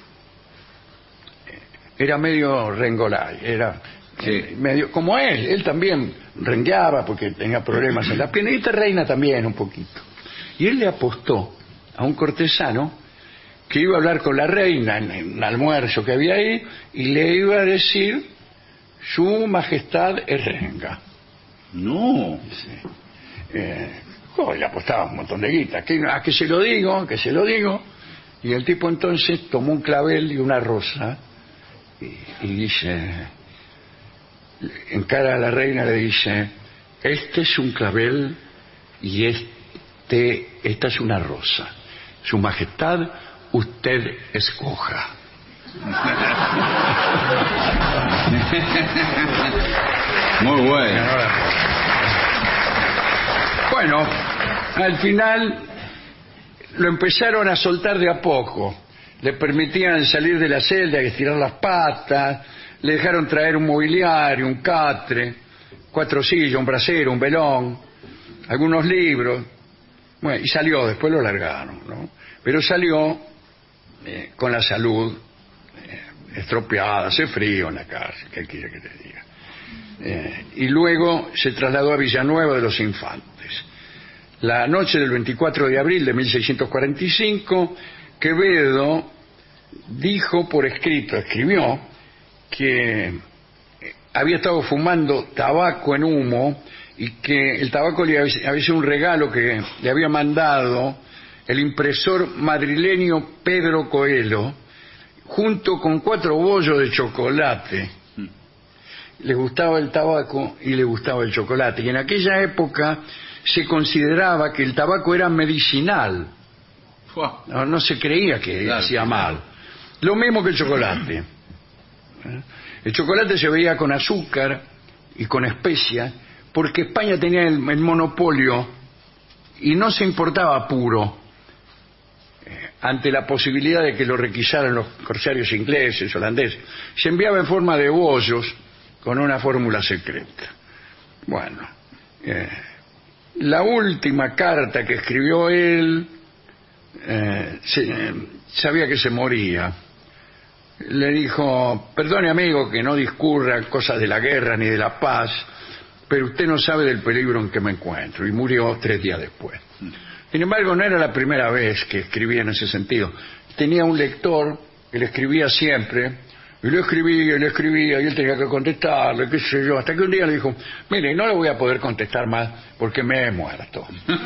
Era medio rengolay, era medio como él también rengueaba porque tenía problemas en la pierna, y esta reina también un poquito. Y él le apostó a un cortesano que iba a hablar con la reina en un almuerzo que había ahí, y le iba a decir: su majestad es renga. No. Sí. Le apostaba un montón de guita. A que se lo digo. Y el tipo entonces tomó un clavel y una rosa y dice, encara a la reina, le dice: este es un clavel y esta es una rosa. Su majestad, usted escoja. Muy bueno. Bueno, al final lo empezaron a soltar de a poco. Le permitían salir de la celda y estirar las patas. Le dejaron traer un mobiliario, un catre, 4 sillas, un brasero, un velón, algunos libros. Bueno, y salió, después lo largaron, ¿no? Pero salió con la salud estropeada, hace frío en la cárcel, ¿qué quiere que te diga? Y luego se trasladó a Villanueva de los Infantes. La noche del 24 de abril de 1645, Quevedo dijo por escrito, escribió, que había estado fumando tabaco en humo y que el tabaco había sido un regalo que le había mandado el impresor madrileño Pedro Coelho, junto con 4 bollos de chocolate. Le gustaba el tabaco y le gustaba el chocolate. Y en aquella época se consideraba que el tabaco era medicinal. No se creía que hacía mal. Lo mismo que el chocolate. El chocolate se veía con azúcar y con especias porque España tenía el monopolio y no se importaba puro ante la posibilidad de que lo requisaran los corsarios ingleses, holandeses. Se enviaba en forma de bollos con una fórmula secreta. Bueno, la última carta que escribió él, sabía que se moría. Le dijo: perdone, amigo, que no discurra cosas de la guerra ni de la paz, pero usted no sabe del peligro en que me encuentro. Y murió 3 días después. Sin embargo, no era la primera vez que escribía en ese sentido. Tenía un lector que le escribía siempre, y le escribía, y él tenía que contestarle, qué sé yo, hasta que un día le dijo: mire, no le voy a poder contestar más porque me he muerto.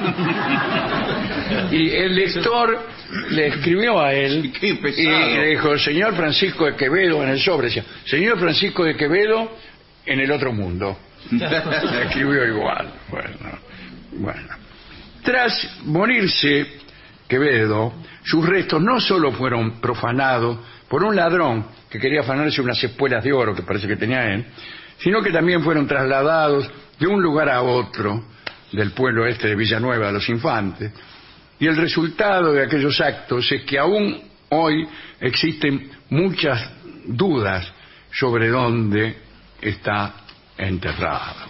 Y el lector le escribió a él y le dijo: señor Francisco de Quevedo, en el sobre decía: señor Francisco de Quevedo, en el otro mundo. Escribió igual. Bueno. Tras morirse Quevedo, sus restos no solo fueron profanados por un ladrón que quería afanarse unas espuelas de oro que parece que tenía él, sino que también fueron trasladados de un lugar a otro del pueblo este de Villanueva de los Infantes. Y el resultado de aquellos actos es que aún hoy existen muchas dudas sobre dónde está enterrado.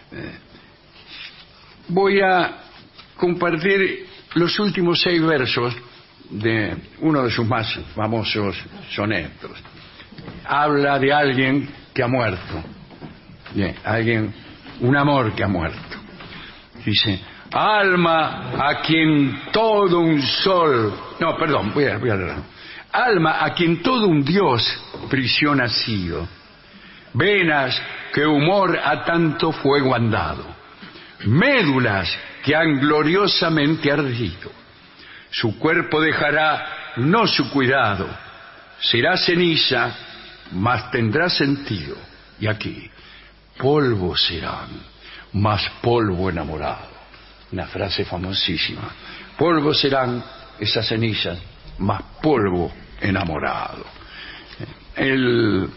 Voy a compartir los últimos 6 versos de uno de sus más famosos sonetos. Habla de alguien que ha muerto. Bien, un amor que ha muerto. Dice: alma a quien todo un sol... No, perdón, voy a leer. Alma a quien todo un dios prisión ha sido. Venas que humor a tanto fuego han dado. Médulas que han gloriosamente ardido. Su cuerpo dejará no su cuidado. Será ceniza, mas tendrá sentido. Y aquí, polvo serán, mas polvo enamorado. Una frase famosísima. Polvo serán esas cenizas, mas polvo enamorado. El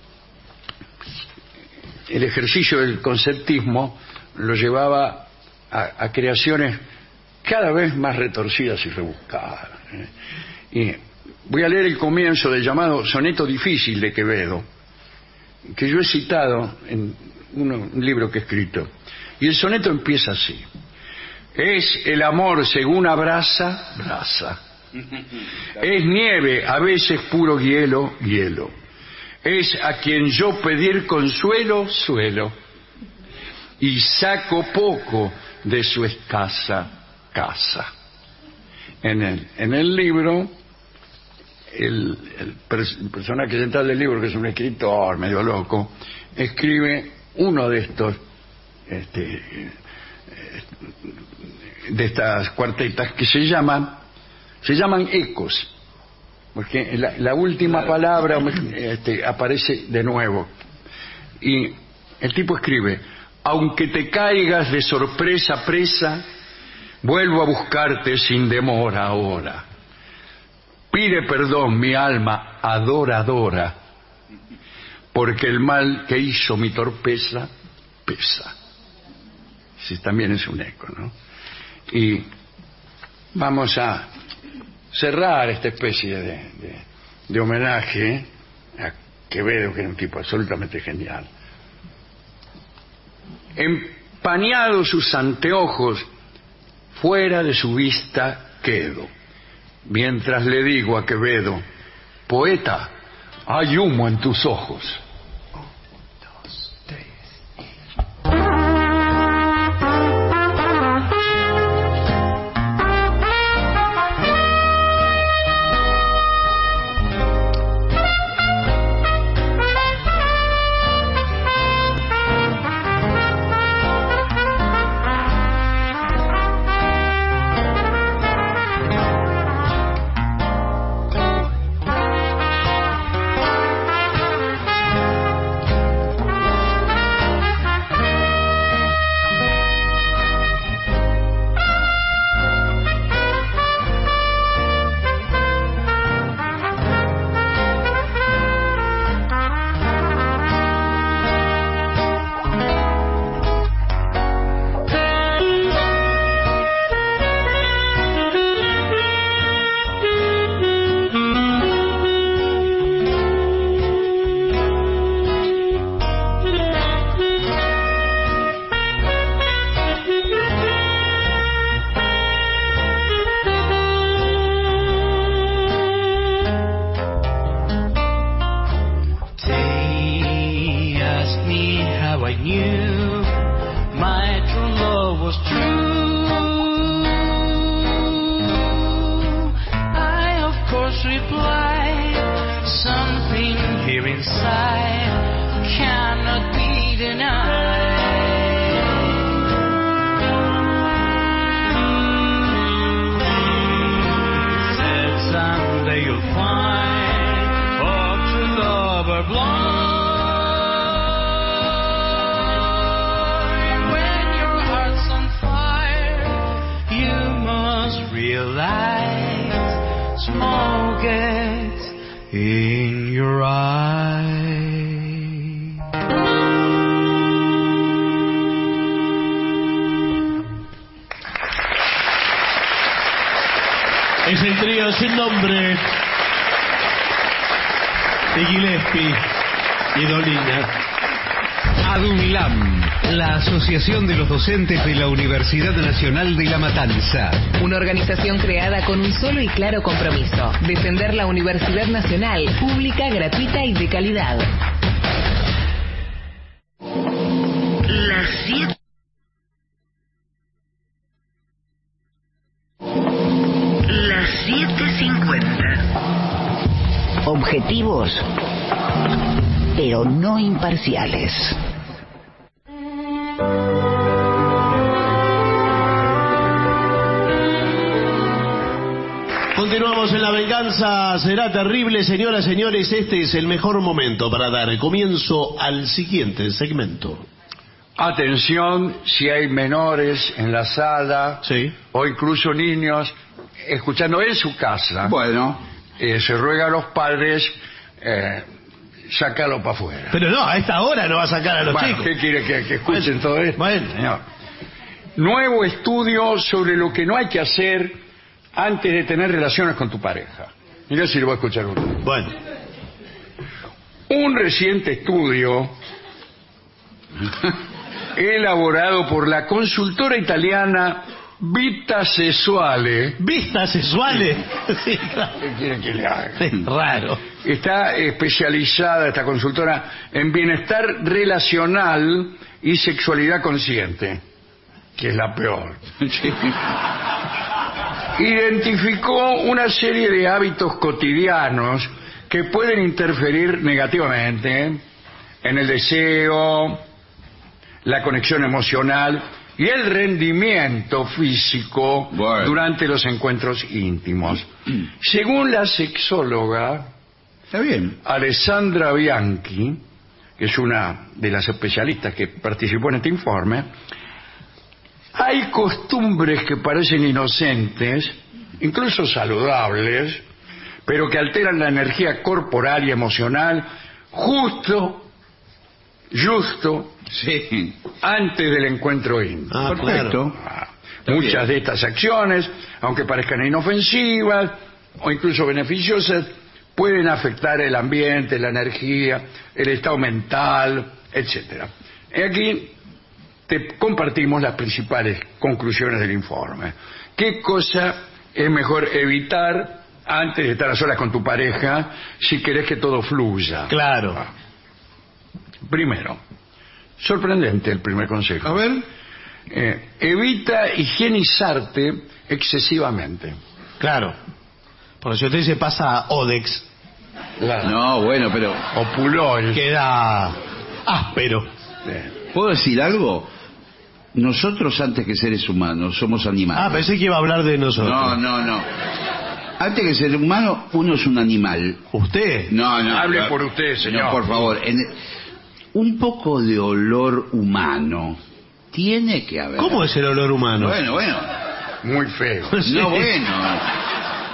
ejercicio del conceptismo lo llevaba a creaciones cada vez más retorcidas y rebuscadas. Y voy a leer el comienzo del llamado Soneto Difícil de Quevedo, que yo he citado en un libro que he escrito. Y el soneto empieza así: es el amor según abraza, brasa. Es nieve, a veces puro hielo, hielo. Es a quien yo pedir consuelo, suelo. Y saco poco de su escasa casa. En el libro, el personaje central del libro, que es un escritor medio loco, escribe uno de estos de estas cuartetas que se llaman ecos, porque la última palabra aparece de nuevo. Y el tipo escribe: aunque te caigas de sorpresa presa, vuelvo a buscarte sin demora ahora. Pide perdón mi alma adoradora, porque el mal que hizo mi torpeza pesa. Sí, también es un eco, ¿no? Y vamos a cerrar esta especie de homenaje a Quevedo, que era un tipo absolutamente genial. Empañados sus anteojos, fuera de su vista quedo, mientras le digo a Quevedo: poeta, hay humo en tus ojos. in your eyes. Es el trío sin nombre de Gillespie y Dolina. ADUNLAM, la Asociación de los Docentes de la Universidad Nacional de La Matanza. Una organización creada con un solo y claro compromiso: defender la Universidad Nacional, pública, gratuita y de calidad. Las 7:50. Objetivos, pero no imparciales. Continuamos en La Venganza Será Terrible. Señoras, señores, este es el mejor momento para dar comienzo al siguiente segmento. Atención, si hay menores en la sala, sí, o incluso niños escuchando en su casa, bueno, se ruega a los padres sacarlo para afuera. Pero no, a esta hora no va a sacar a los chicos. ¿Qué quiere que escuchen todo esto? Bueno, Señor. Nuevo estudio sobre lo que no hay que hacer antes de tener relaciones con tu pareja. Mira si lo voy a escuchar uno. Bueno. Un reciente estudio elaborado por la consultora italiana Vita Sessuale. ¿Vista sexuales? Sí, claro. ¿Qué quieren que le haga? Sí, raro. Está especializada esta consultora en bienestar relacional y sexualidad consciente, que es la peor. sí. Identificó una serie de hábitos cotidianos que pueden interferir negativamente en el deseo, la conexión emocional y el rendimiento físico durante los encuentros íntimos. Según la sexóloga Está bien. Alessandra Bianchi, que es una de las especialistas que participó en este informe, hay costumbres que parecen inocentes, incluso saludables, pero que alteran la energía corporal y emocional justo Sí. antes del encuentro íntimo. Perfecto. Muchas de estas acciones, aunque parezcan inofensivas o incluso beneficiosas, pueden afectar el ambiente, la energía, el estado mental, etcétera. Aquí te compartimos las principales conclusiones del informe. ¿Qué cosa es mejor evitar antes de estar a solas con tu pareja si querés que todo fluya? Claro. Primero, sorprendente el primer consejo. A ver. Evita higienizarte excesivamente. Claro. Porque si usted se pasa a Odex, Claro. No, bueno, pero O Pulol. queda áspero. ¿puedo decir algo? Nosotros, antes que seres humanos, somos animales. Ah, pensé que iba a hablar de nosotros. No. Antes que ser humano, uno es un animal. ¿Usted? No. Hable por usted, señor. No, por favor. Un poco de olor humano tiene que haber. ¿Cómo es el olor humano? Bueno. Muy feo. Sí. No, bueno.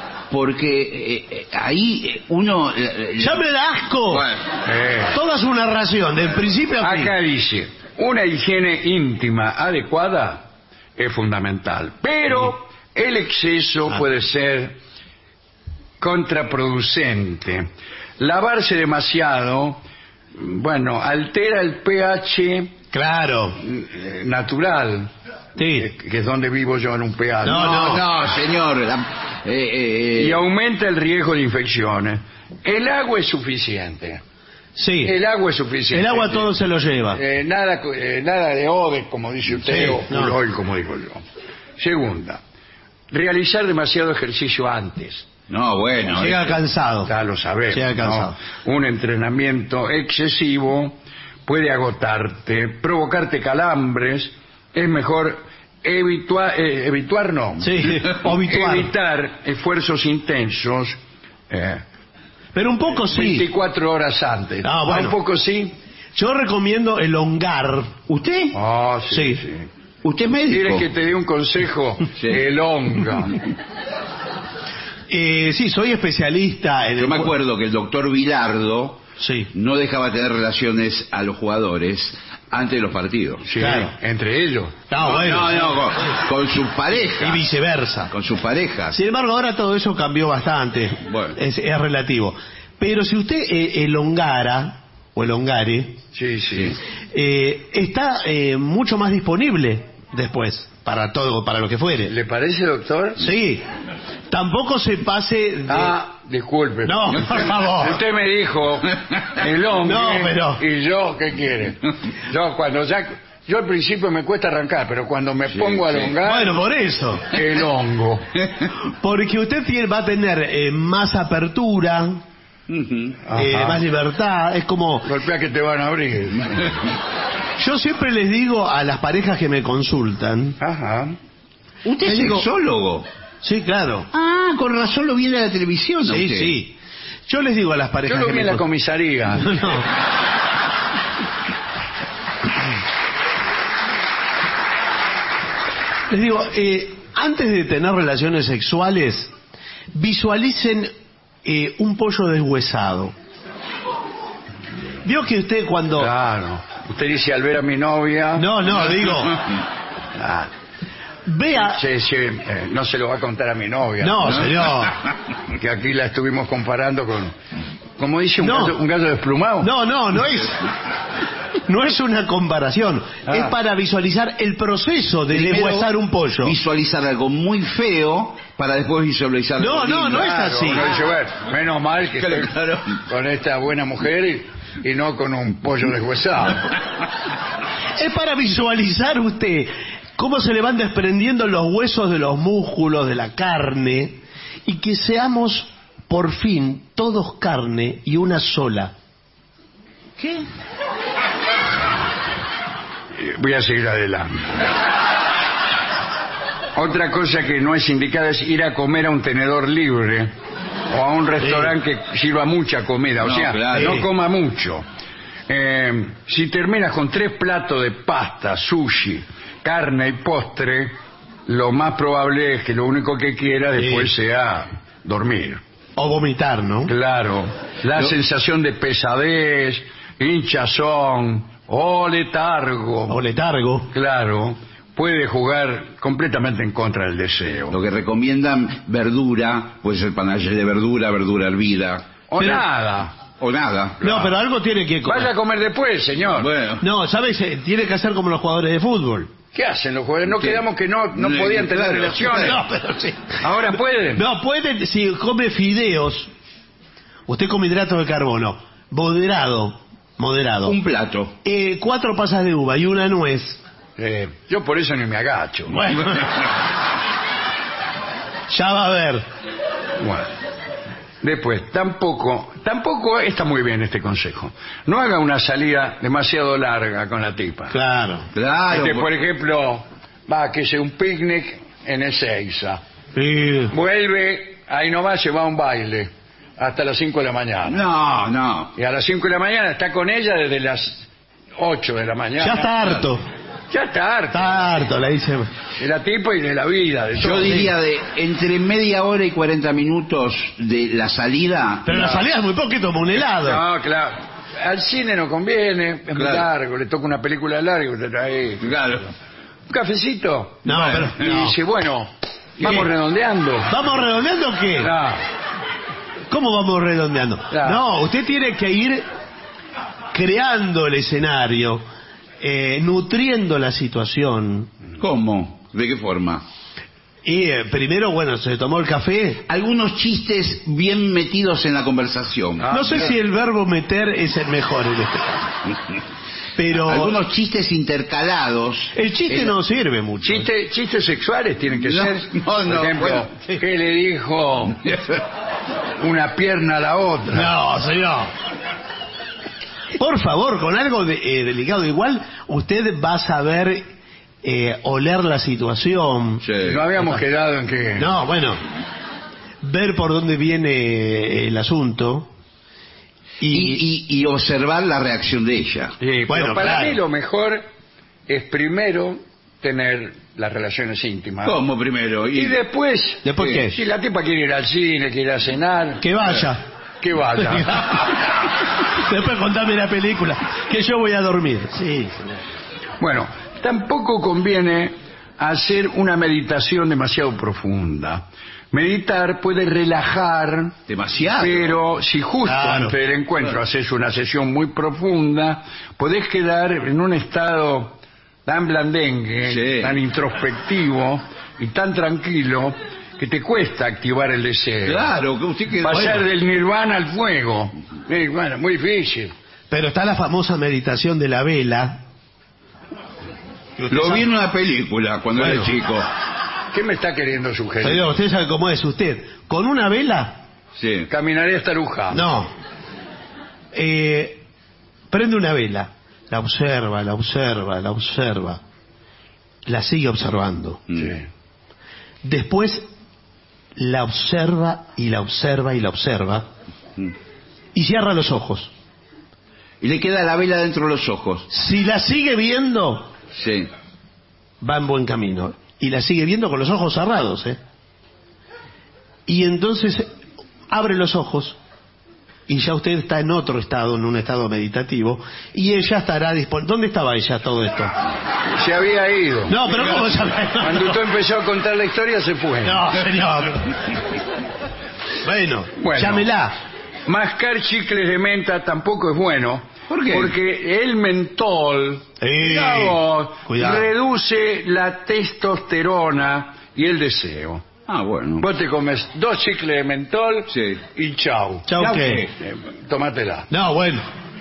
Porque ahí uno... ¡Ya me da asco! Bueno, Toda su narración, del principio a fin. Acá dice, una higiene íntima adecuada es fundamental, pero el exceso puede ser contraproducente. Lavarse demasiado, bueno, altera el pH Claro. natural, Sí. que es donde vivo yo, en un pH. no, señor. Y aumenta el riesgo de infecciones. El agua es suficiente. Sí. El agua es suficiente. El agua todo se lo lleva. Nada de Odex, como dice usted, Sí, o no. Pulol, como digo yo. Segunda, realizar demasiado ejercicio antes. No, bueno. Llega cansado. Ya lo sabemos. Llega cansado. ¿no? Un entrenamiento excesivo puede agotarte, provocarte calambres. Es mejor evitar esfuerzos intensos. Pero un poco sí. 24 horas antes. Ah, bueno. Un poco sí. Yo recomiendo elongar. ¿Usted? Ah, sí. Sí. ¿Usted es médico? ¿Quieres que te dé un consejo? Sí. Elonga. Sí, soy especialista en Yo me acuerdo que el doctor Vilardo no dejaba tener relaciones a los jugadores antes de los partidos. Sí, claro. Entre ellos. Con sus parejas. Y viceversa. Con sus parejas. Sin embargo, ahora todo eso cambió bastante. Bueno. Es relativo. Pero si usted elongara, o elongare, está mucho más disponible después, para todo, para lo que fuere. ¿Le parece, doctor? Sí. Tampoco se pase de... Disculpe. No, por favor. Usted me dijo el hombre. No, pero... ¿Y yo qué quiere? Yo al principio me cuesta arrancar, pero cuando me pongo a elongar... Bueno, por eso. El hongo. Porque usted va a tener más apertura, más libertad. Es como... Golpea que te van a abrir. Yo siempre les digo a las parejas que me consultan... ¿Usted es sexólogo? Sí, claro. Con razón lo viene a la televisión. Sí. Yo les digo a las parejas Yo lo vi en la comisaría. Les digo, antes de tener relaciones sexuales, visualicen un pollo deshuesado. ¿Vio que usted cuando... Claro. Usted dice, al ver a mi novia... No, digo... Vea... no se lo va a contar a mi novia. No, señor. Que aquí la estuvimos comparando con... ¿Cómo dice? ¿Un gallo desplumado? No es una comparación. Es para visualizar el proceso de deshuesar un pollo. Visualizar algo muy feo para después visualizar algo lindo. No es así. Uno dice, menos mal que estoy con esta buena mujer y no con un pollo deshuesado. Es para visualizar usted cómo se le van desprendiendo los huesos de los músculos, de la carne, y que seamos por fin todos carne y una sola. ¿Qué? Voy a seguir adelante. Otra cosa que no es indicada es ir a comer a un tenedor libre o a un restaurante que sirva mucha comida, no coma mucho. Si terminas con 3 platos de pasta, sushi, carne y postre, lo más probable es que lo único que quiera después sea dormir. O vomitar, ¿no? Claro. La sensación de pesadez, hinchazón o letargo. Claro. Puede jugar completamente en contra del deseo. Lo que recomiendan verdura, puede ser panache de verdura hervida. Nada. No, pero algo tiene que comer. Vaya a comer después, señor. Bueno. No, ¿sabes? Tiene que hacer como los jugadores de fútbol. ¿Qué hacen los jugadores? Quedamos que no podían tener relaciones. No, pero sí. Ahora pueden. No, pueden si come fideos. Usted come hidratos de carbono. Moderado. Un plato. 4 pasas de uva y una nuez. Yo por eso ni me agacho. Bueno. Ya va a ver. Bueno. Después, tampoco está muy bien este consejo. No haga una salida demasiado larga con la tipa. Claro. Por ejemplo, que sea un picnic en Ezeiza. Sí. Vuelve, ahí nomás se va a un baile. Hasta las 5 de la mañana. No. Y a las 5 de la mañana está con ella desde las 8 de la mañana. Ya está harto. Está harto, le dice. De la tipa y de la vida. Yo diría de entre media hora y 40 minutos de la salida. Pero la salida es muy poquito, como un helado. No, claro. Al cine no conviene, es muy largo, le toca una película larga, usted trae. Claro. ¿Un cafecito? No, y dice, vamos redondeando. ¿Vamos redondeando qué? Claro. ¿Cómo vamos redondeando? Claro. No, usted tiene que ir creando el escenario, nutriendo la situación. ¿Cómo? ¿De qué forma? Y primero, se tomó el café. Algunos chistes bien metidos en la conversación. No sé si el verbo meter es el mejor en este caso. Pero algunos chistes intercalados. El chiste no sirve mucho. Chistes sexuales tienen que ser. Por ejemplo, ¿qué le dijo una pierna a la otra? No, señor. Por favor, con algo delicado. Igual usted va a saber oler la situación. Sí. No habíamos quedado en que... No, ver por dónde viene el asunto. Y observar la reacción de ella. Sí, para mí lo mejor es primero tener las relaciones íntimas. ¿Cómo primero? Y después... ¿Después qué? Si la tipa quiere ir al cine, quiere ir a cenar... Que vaya. Que vaya. Después contame la película, que yo voy a dormir. Sí. Bueno, tampoco conviene hacer una meditación demasiado profunda. Meditar puede relajar demasiado, pero si justo antes del encuentro haces una sesión muy profunda, podés quedar en un estado tan blandengue, tan introspectivo y tan tranquilo que te cuesta activar el deseo. Claro, que usted queda... Pasar del nirvana al fuego. Bueno, muy difícil. Pero está la famosa meditación de la vela. Lo vi en una película cuando era chico. ¿Qué me está queriendo sugerir? Señor, usted sabe cómo es usted. ¿Con una vela? Sí. Caminaré hasta Luján. No. Prende una vela. La observa, la observa, la observa. La sigue observando. Sí. Después la observa y la observa y la observa. Y cierra los ojos. Y le queda la vela dentro de los ojos. Si la sigue viendo, sí, va en buen camino. Y la sigue viendo con los ojos cerrados, ¿eh? Y entonces abre los ojos y ya usted está en otro estado, en un estado meditativo, y ella estará disponible. ¿Dónde estaba ella todo esto? Se había ido. No, pero ¿cómo se había ido? Cuando usted empezó a contar la historia se fue. No, señor. Bueno, llámela. Mascar chicles de menta tampoco es bueno. ¿Por qué? Porque el mentol, digamos, reduce la testosterona y el deseo. Ah, bueno. Vos te comes 2 chicles de mentol y chau. ¿Chau qué? Tómatela. No, bueno.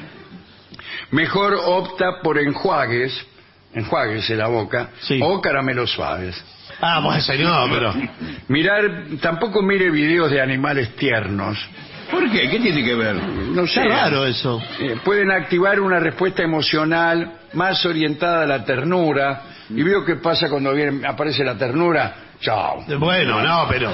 Mejor opta por enjuagues en la boca, o caramelos suaves. Ah, pues señor, pero... Tampoco mire videos de animales tiernos. ¿Por qué? ¿Qué tiene que ver? No sé. Es raro eso. Pueden activar una respuesta emocional más orientada a la ternura. Y veo qué pasa cuando aparece la ternura. Chao. Bueno, no, pero...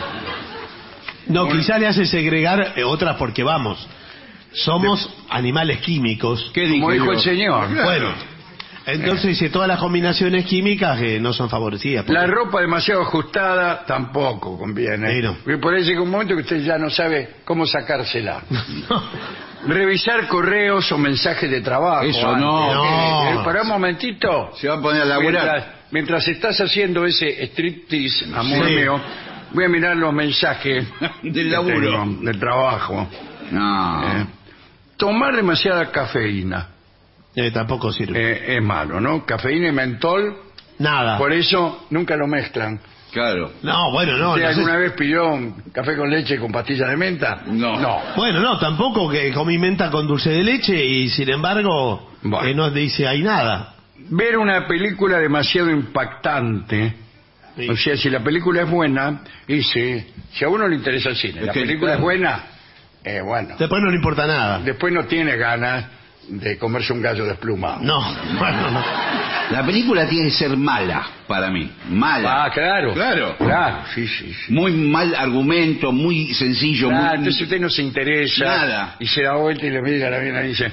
No, quizá le hace segregar otras porque vamos. Somos animales químicos. Como dijo el señor. Bueno, entonces todas las combinaciones químicas no son favorecidas. La ropa demasiado ajustada tampoco conviene. Porque por ahí llega un momento que usted ya no sabe cómo sacársela. Revisar correos o mensajes de trabajo. Eso no. Para un momentito. Se va a poner a laburar. Mientras estás haciendo ese striptease, amor mío, voy a mirar los mensajes del laburo, del trabajo. No. Tomar demasiada cafeína. Tampoco sirve. Es malo, ¿no? Cafeína y mentol. Nada. Por eso nunca lo mezclan. Claro. No, bueno, no. ¿Usted no alguna sé. vez pidió un café con leche con pastillas de menta? No. Bueno, no, tampoco que comí menta con dulce de leche y sin embargo no dice ahí nada. Ver una película demasiado impactante. O sea, si la película es buena, si a uno le interesa el cine, la película es buena, bueno. Después no le importa nada. Después no tiene ganas de comerse un gallo desplumado. No, bueno, no. La película tiene que ser mala, para mí. Mala. Ah, claro. Claro. Sí. Muy mal argumento, muy sencillo. Muy... Entonces usted no se interesa. Nada. Y se da vuelta y le mira a la mina y dice...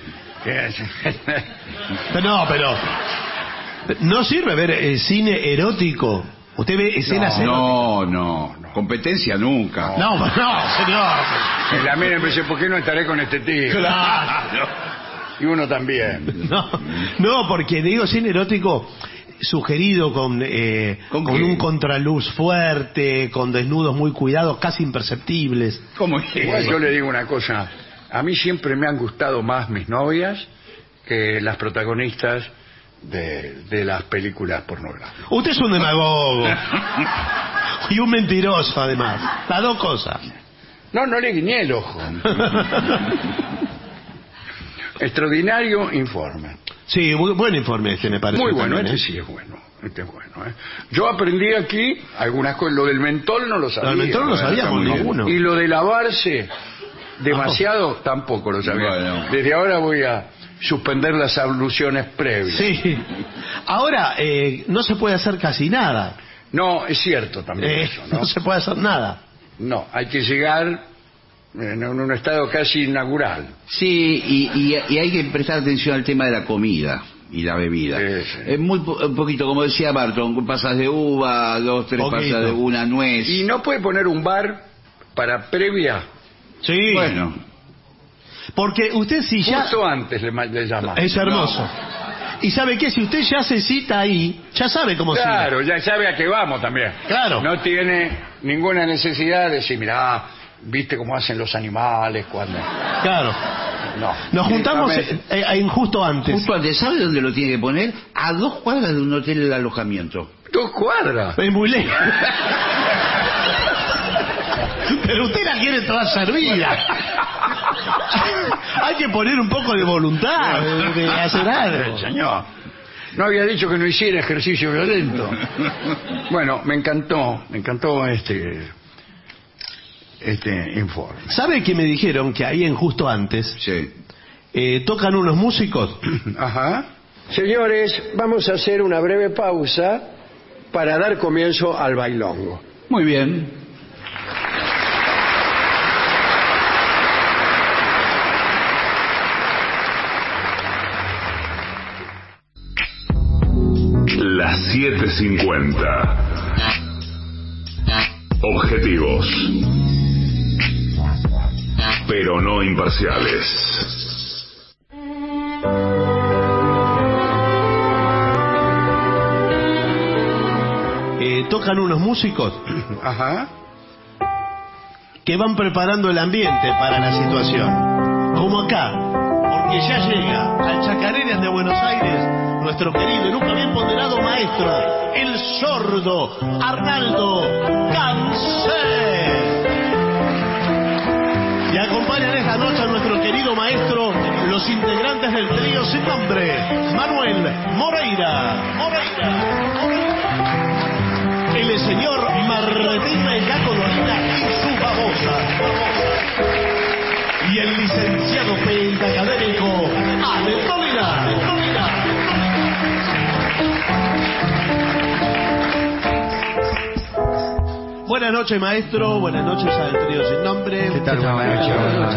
No, pero... No sirve ver cine erótico. ¿Usted ve escenas eróticas? No. Competencia nunca. No, señor. La mina me dice, ¿por qué no estaré con este tío? Claro. Y uno también. No, porque digo cine erótico sugerido con un contraluz fuerte, con desnudos muy cuidados, casi imperceptibles. ¿Cómo es? Igual yo le digo una cosa. A mí siempre me han gustado más mis novias que las protagonistas de las películas pornográficas. Usted es un demagogo. Y un mentiroso, además. Las dos cosas. No le guiñé el ojo. Extraordinario informe. Sí, buen informe me parece. Muy bueno, también, sí es bueno. Este es bueno, Yo aprendí aquí algunas cosas. Lo del mentol no lo sabía. Lo del mentol no lo sabíamos ninguno. Y lo de lavarse demasiado tampoco lo sabía. Bueno. Desde ahora voy a suspender las abluciones previas. Sí. Ahora, no se puede hacer casi nada. No, es cierto también eso, ¿no? No se puede hacer nada. No, hay que llegar en un estado casi inaugural. Sí, y hay que prestar atención al tema de la comida. y la bebida. Sí. Es un poquito, como decía Barton, pasas de uva, 2, 3 Poquito. pasas de una nuez. ¿Y no puede poner un bar para previa? Sí. Bueno, Porque usted si ya... Justo antes le llama. Es hermoso. Y sabe qué, si usted ya se cita ahí, ya sabe cómo Claro, ya sabe a qué vamos también. Claro. No tiene ninguna necesidad de decir, mirá, viste cómo hacen los animales cuando... Claro. No. Nos juntamos Directamente. justo antes. justo antes, ¿sabe dónde lo tiene que poner? A 2 cuadras de un hotel de alojamiento. 2 cuadras. Es muy lejos. Pero usted la quiere toda servida. Hay que poner un poco de voluntad, de hacer algo. Señor, no había dicho que no hiciera ejercicio violento. Bueno, me encantó este informe. ¿Sabe que me dijeron que ahí en justo antes Sí. tocan unos músicos? Ajá. Señores, vamos a hacer una breve pausa para dar comienzo al bailongo. Muy bien. Las 7:50. Objetivos, pero no imparciales. Tocan unos músicos Ajá. que van preparando el ambiente para la situación. Como acá, porque ya llega al Chacarerian de Buenos Aires nuestro querido y nunca bien ponderado maestro, el sordo Arnaldo Cancel. Y acompañan esta noche a nuestro querido maestro los integrantes del trío sin nombre, Manuel Moreira. El señor Martín Melgaco Dolina y su babosa. Y el licenciado pentacadémico Ale Dolina. Buenas noches, maestro. Buenas noches al trío sin nombre. ¿Qué tal? Buenas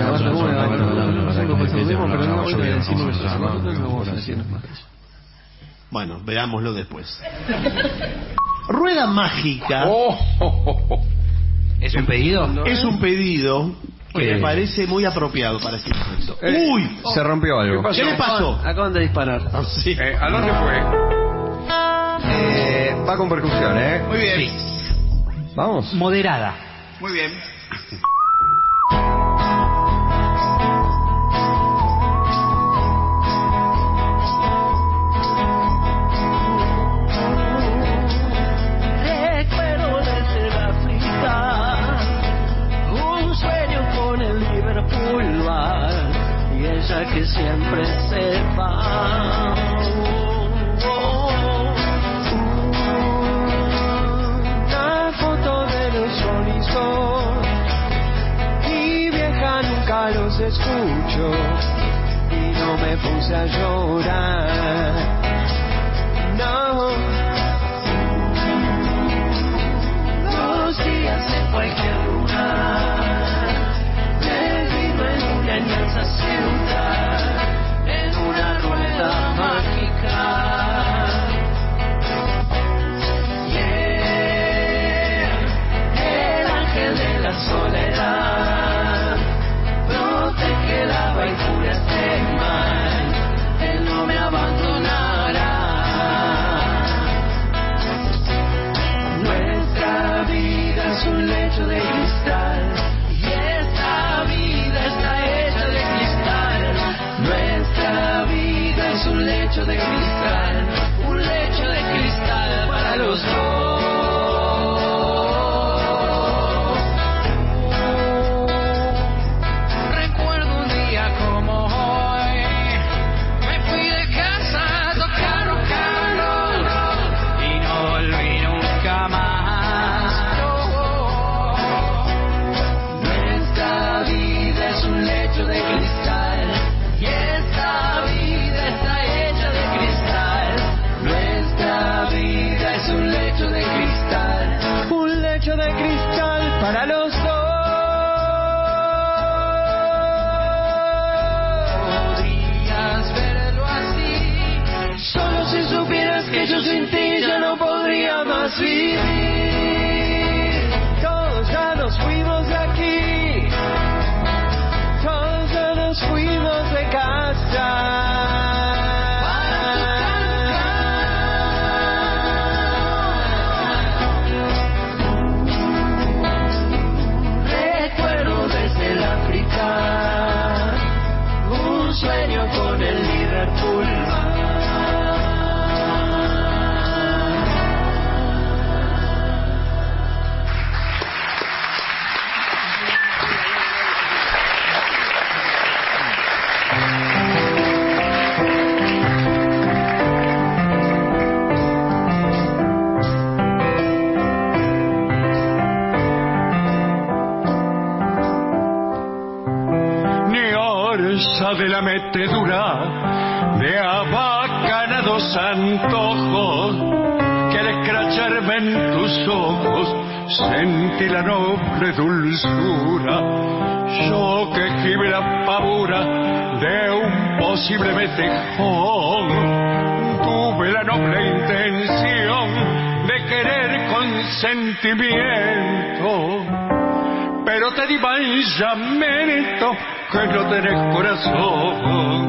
noches. Bueno, veámoslo después. Rueda mágica. ¿Es un pedido? Es un pedido que me parece muy apropiado para este momento. ¡Uy! Se rompió algo. ¿Qué le pasó? Acaban de disparar. Sí. ¿A dónde fue? Va con percusión, ¿eh? Muy bien. Sí. Vamos. Moderada. Muy bien. Recuerdo desde la África un sueño con el Liverpool bar y ella que siempre sepa. Una foto de los Rolling Stones, mi vieja nunca los escucho y no me puse a llorar. No. Días en cualquier lugar, perdido en una inmensa ciudad, en una rueda mágica. Yeah, el ángel de la soledad protege la cura este mal, él no me abandonará. Nuestra vida es un lecho de cristal y esta vida está hecha de cristal. Nuestra vida es un lecho de cristal para los dos. Recuerdo un día como hoy, me fui de casa a tocar rock and roll y no volví nunca más. Nuestra vida es un lecho de cristal y esta vida está hecha de cristal. Nuestra vida es un lecho de cristal para los dos. Podrías verlo así, más vivir. Todos ya nos fuimos de aquí, todos ya nos fuimos de casa. Un sueño con el Liverpool. De la metedura de abacanados antojos que al escracharme en tus ojos sentí la noble dulzura. Yo que gime la pavura de un posible metejón, tuve la noble intención de querer con sentimiento, pero te di llamento que no tenés corazón.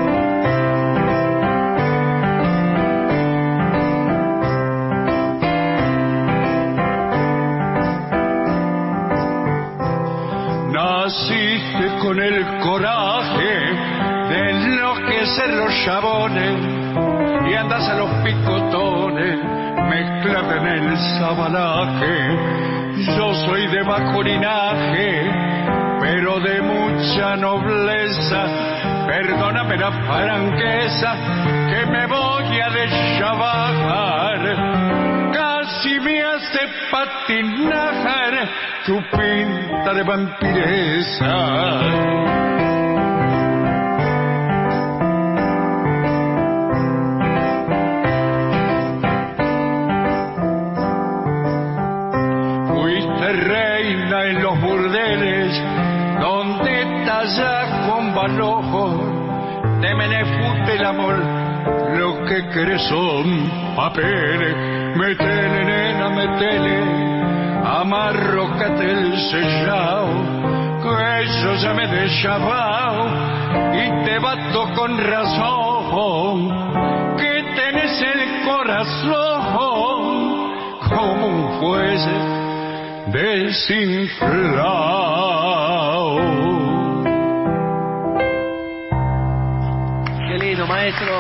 Naciste con el coraje de enloquecer los chabones y andas a los picotones mezclada en el sabanaje. Yo soy de bajo linaje, pero de mucha nobleza. Perdóname la franqueza, que me voy a deschavar. Casi me hace patinar tu pinta de vampiresa. Reina en los burdeles donde tallas con balojo de menefute el amor, lo que querés son papeles. Metele, nena, metele, amarrócate el sellao, que yo ya me he deschavao y te bato con razón, que tenés el corazón como un fuelle desinflado. Qué lindo, maestro.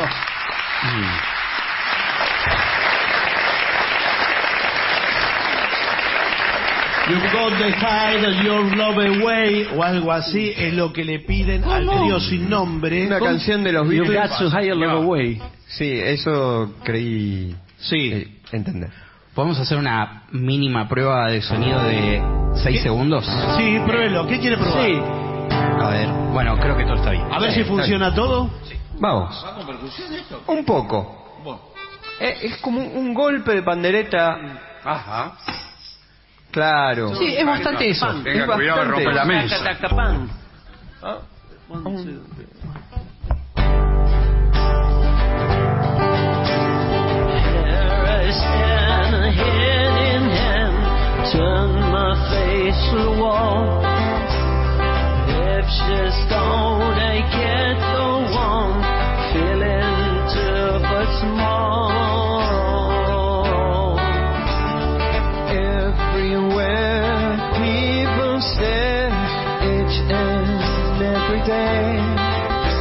You've got to hide your love away o algo así es lo que le piden al trío sin nombre. Una canción de los Beatles. You've got to hide your love away. Sí, eso creí entender. ¿Podemos hacer una mínima prueba de sonido de 6 segundos? Sí, pruébelo. ¿Qué quiere probar? Sí. A ver, bueno, creo que todo está bien. A ver si funciona todo. Sí. Vamos. ¿Va con percusión esto? Un poco. Bueno. Es como un golpe de pandereta. Ajá. Claro. Sí, es bastante eso. Tenga cuidado de romper la mesa. ¿Ah? Hand in hand, turn my face to the wall. If she's gone, I can't go on, feeling too but small. Everywhere people stare, each and every day.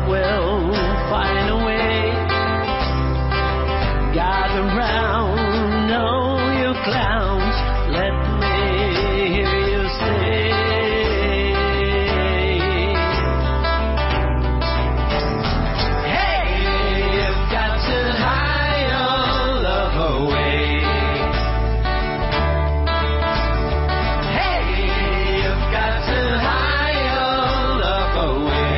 will find a way. Gather round, know you clowns, let me hear you say, hey, you've got to hide your love away. Hey, you've got to hide your love away.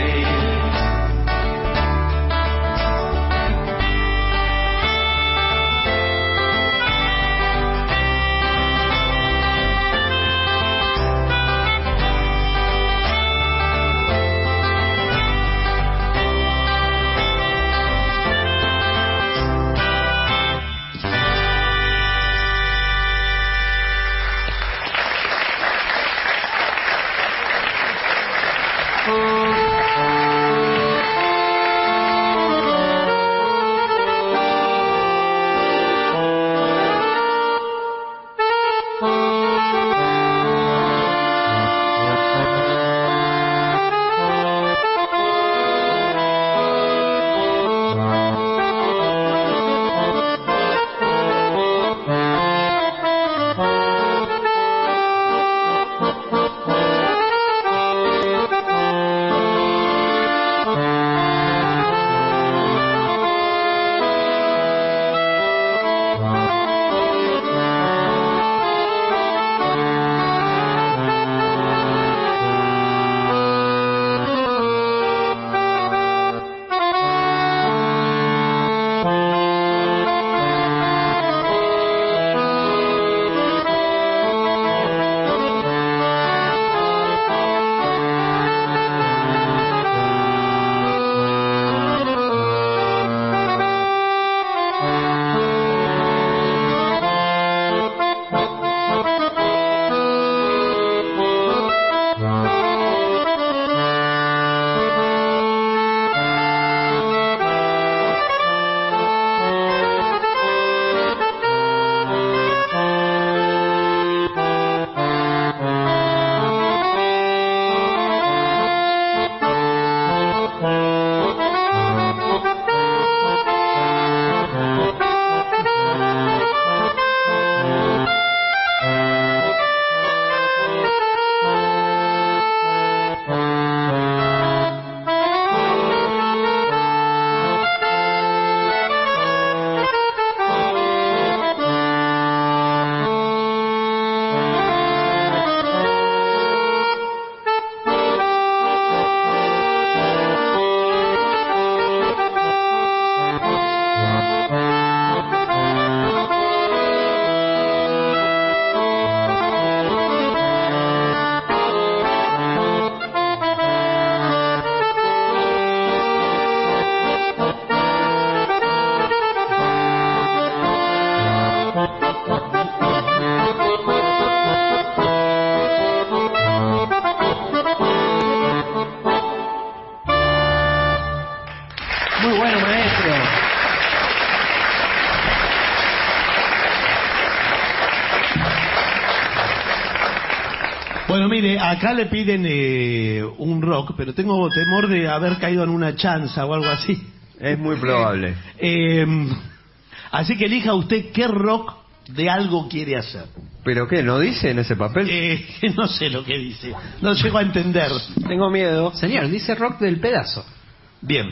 Muy bueno, maestro. Bueno, mire, acá le piden un rock, pero tengo temor de haber caído en una chanza o algo así. Es muy probable. Así que elija usted qué rock de algo quiere hacer. ¿Pero qué? ¿No dice en ese papel? No sé lo que dice. No llego a entender. Tengo miedo. Señor, dice rock del pedazo. Bien.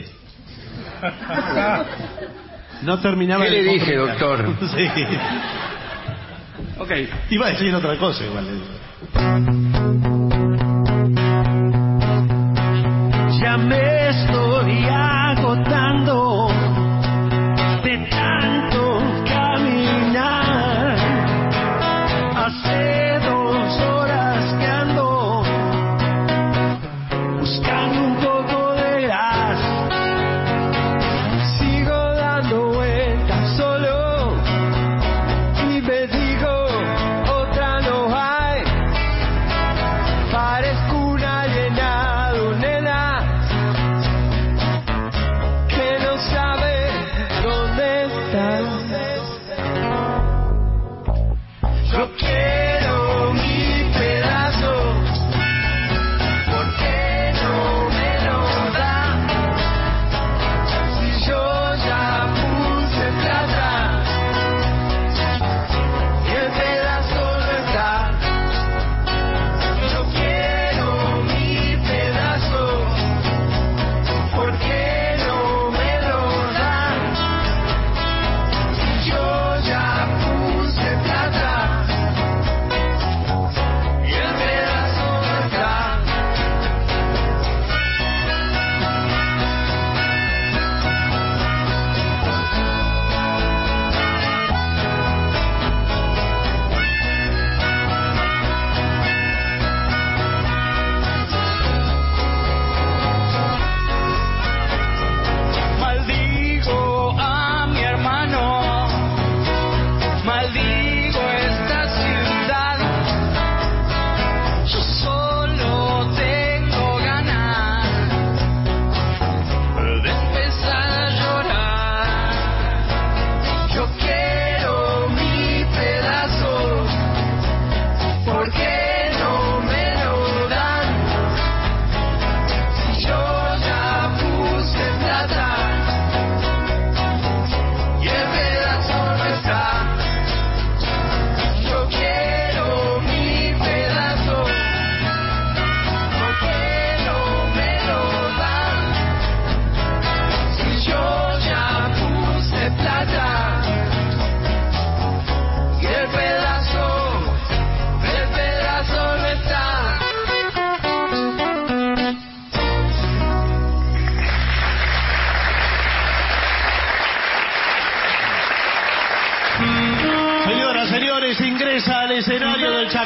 No terminaba. ¿Qué le dije, doctor? Sí. Ok. Iba a decir otra cosa igual. Ya me estoy agotando de tanto caminar. Hace 2 horas que ando buscando un poco de gas. Sigo dando vueltas solo y me digo otra no hay. Parezco un alienado, nena, que no sabe dónde está.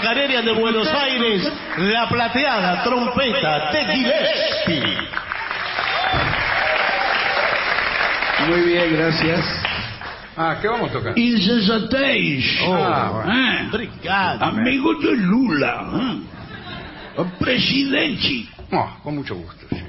Chacarerian de Buenos Aires, la plateada trompeta de Gillespie. Muy bien, gracias. ¿Qué vamos a tocar? Insensatez. Obrigado. Amigo de Lula. Presidente. Con mucho gusto, sí.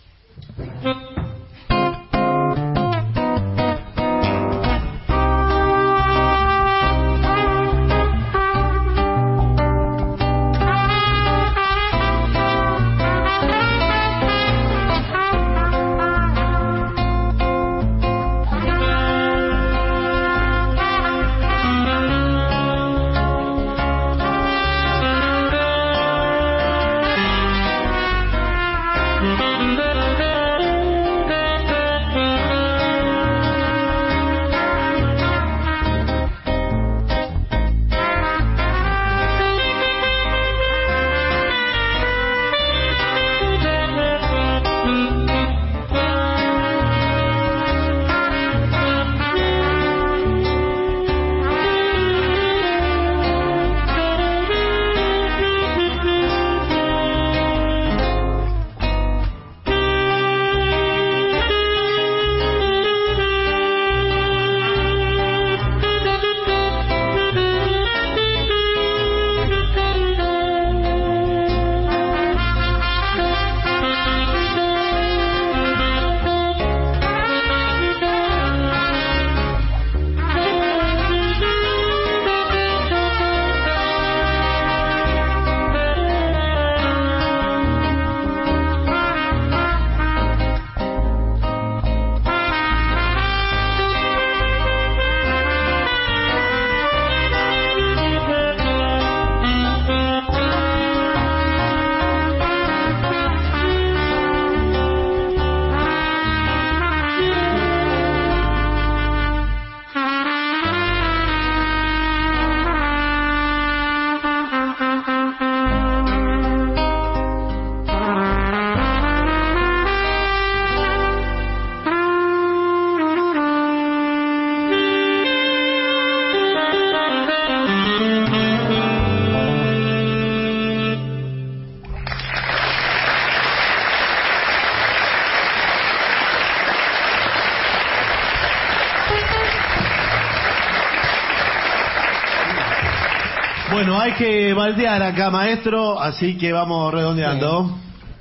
Bueno, hay que baldear acá, maestro, así que vamos redondeando.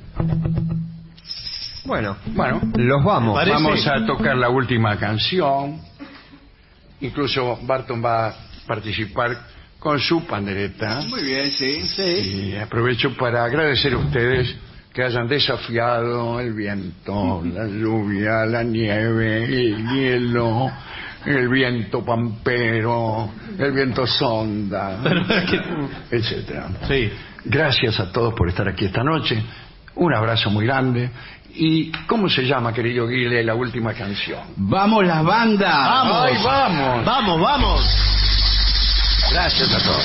Bueno, los vamos. Vamos a tocar la última canción. Incluso Barton va a participar con su pandereta. Muy bien, sí. Y aprovecho para agradecer a ustedes que hayan desafiado el viento, la lluvia, la nieve, el hielo, el viento pampero, el viento sonda, etcétera. Sí. Gracias a todos por estar aquí esta noche. Un abrazo muy grande. ¿Y cómo se llama, querido Guile, la última canción? ¡Vamos las bandas! ¡Vamos! ¡Ay, vamos! ¡Vamos, vamos! Gracias a todos.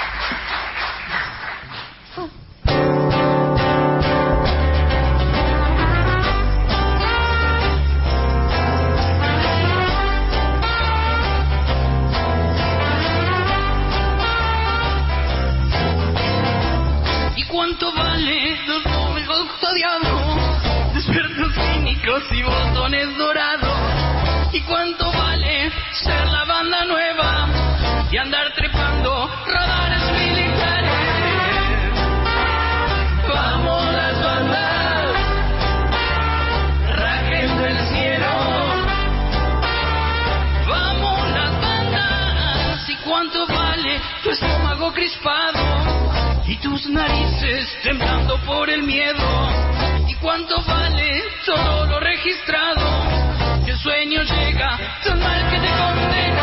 ¿Y cuánto vale los domingos odiados, despiertos cínicos y botones dorados? ¿Y cuánto vale ser la banda nueva y andar trepando radares militares? Vamos las bandas, rajes del cielo. Vamos las bandas. ¿Y cuánto vale tu estómago crispado y tus narices temblando por el miedo? ¿Y cuánto vale todo lo registrado? Que el sueño llega tan mal que te condena.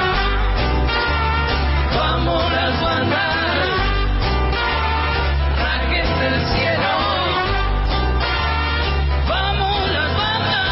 Vamos las bandas, rajes del cielo. Vamos las bandas.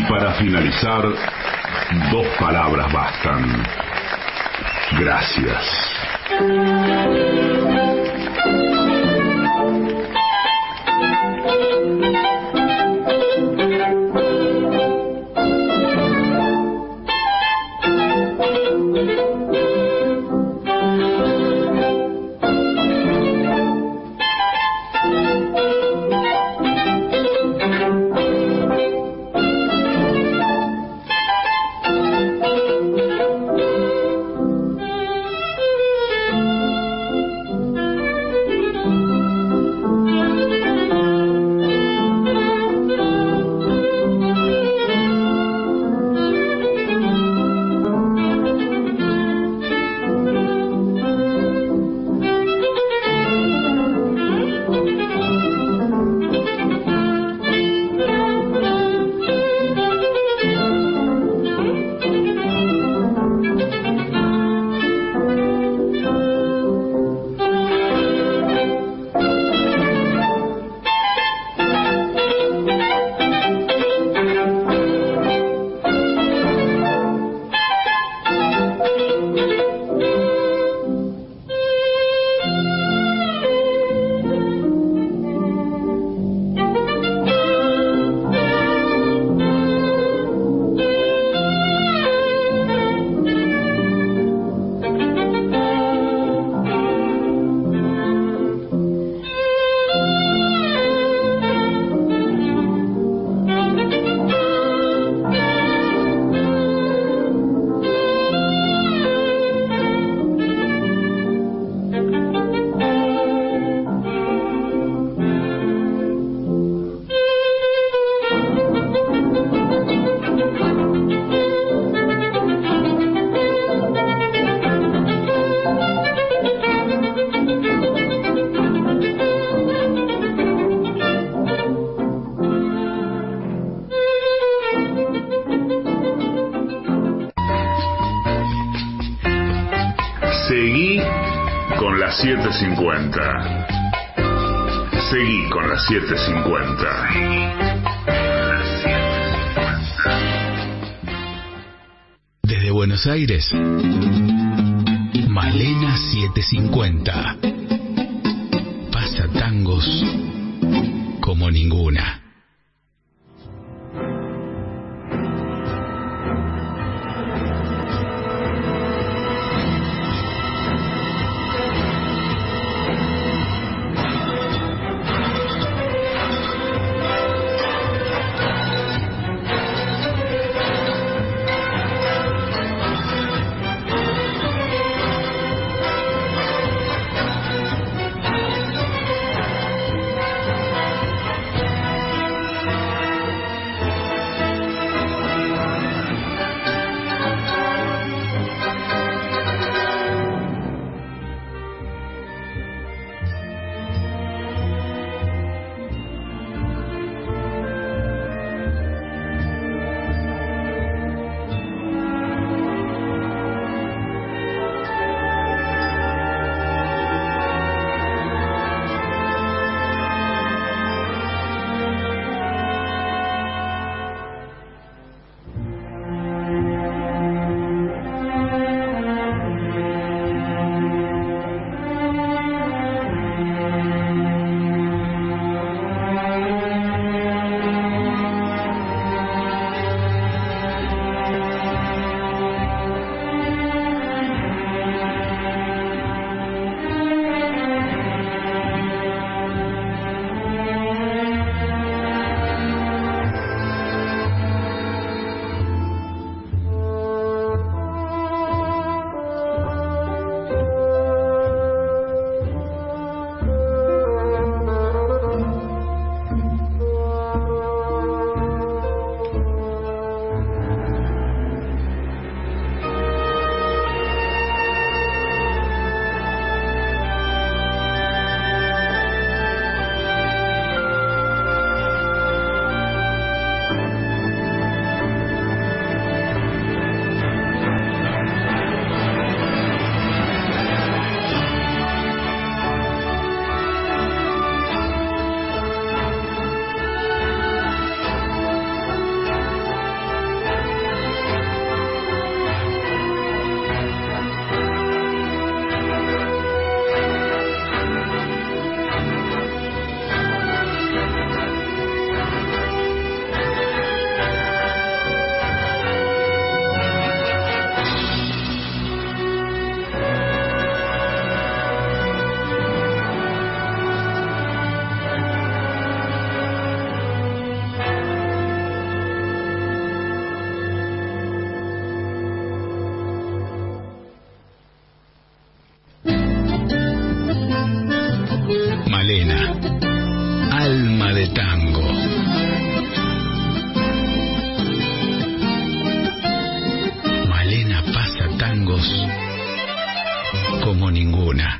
Y para finalizar, 2 palabras bastan. Gracias. Seguí con las 7:50. Seguí con las 7:50. Desde Buenos Aires, Malena 750. Pasa tangos como ninguna. tangos como ninguna.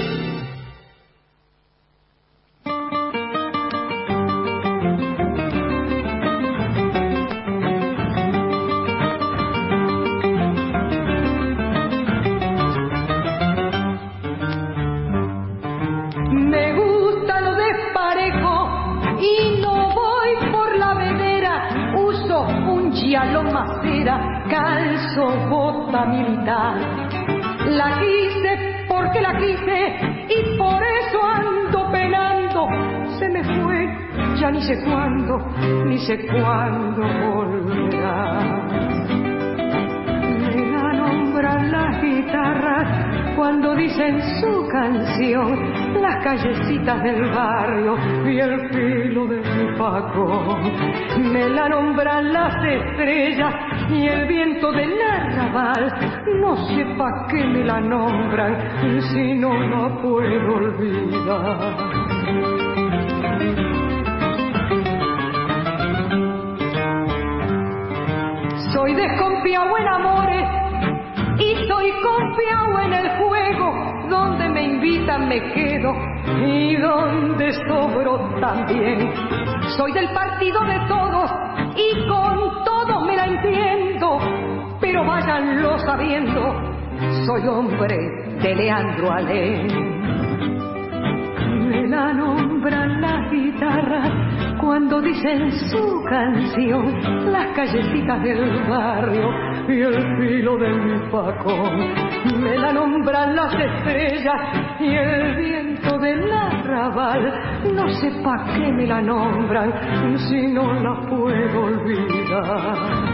Me gusta lo desparejo y no voy por la vedera. Uso un giallo macera, calzo bota militar. La quise porque la quise y por eso ando penando. Se me fue, ya ni sé cuándo volverá. Me la nombran las guitarras cuando dicen su canción, las callecitas del barrio y el filo de mi facón. Me la nombran las estrellas y el viento del arrabal. No sé pa' qué me la nombran si no la puedo olvidar. Soy desconfiado en amores y soy confiado en el juego. Donde me invitan me quedo y donde sobro también. Soy del partido de todos y con todos me la entiendo. Pero váyanlo sabiendo, soy hombre de Leandro Alem. Me la nombran las guitarras cuando dicen su canción, las callecitas del barrio y el filo de mi facón. Me la nombran las estrellas y el viento del arrabal. No sé pa' qué me la nombran si no la puedo olvidar.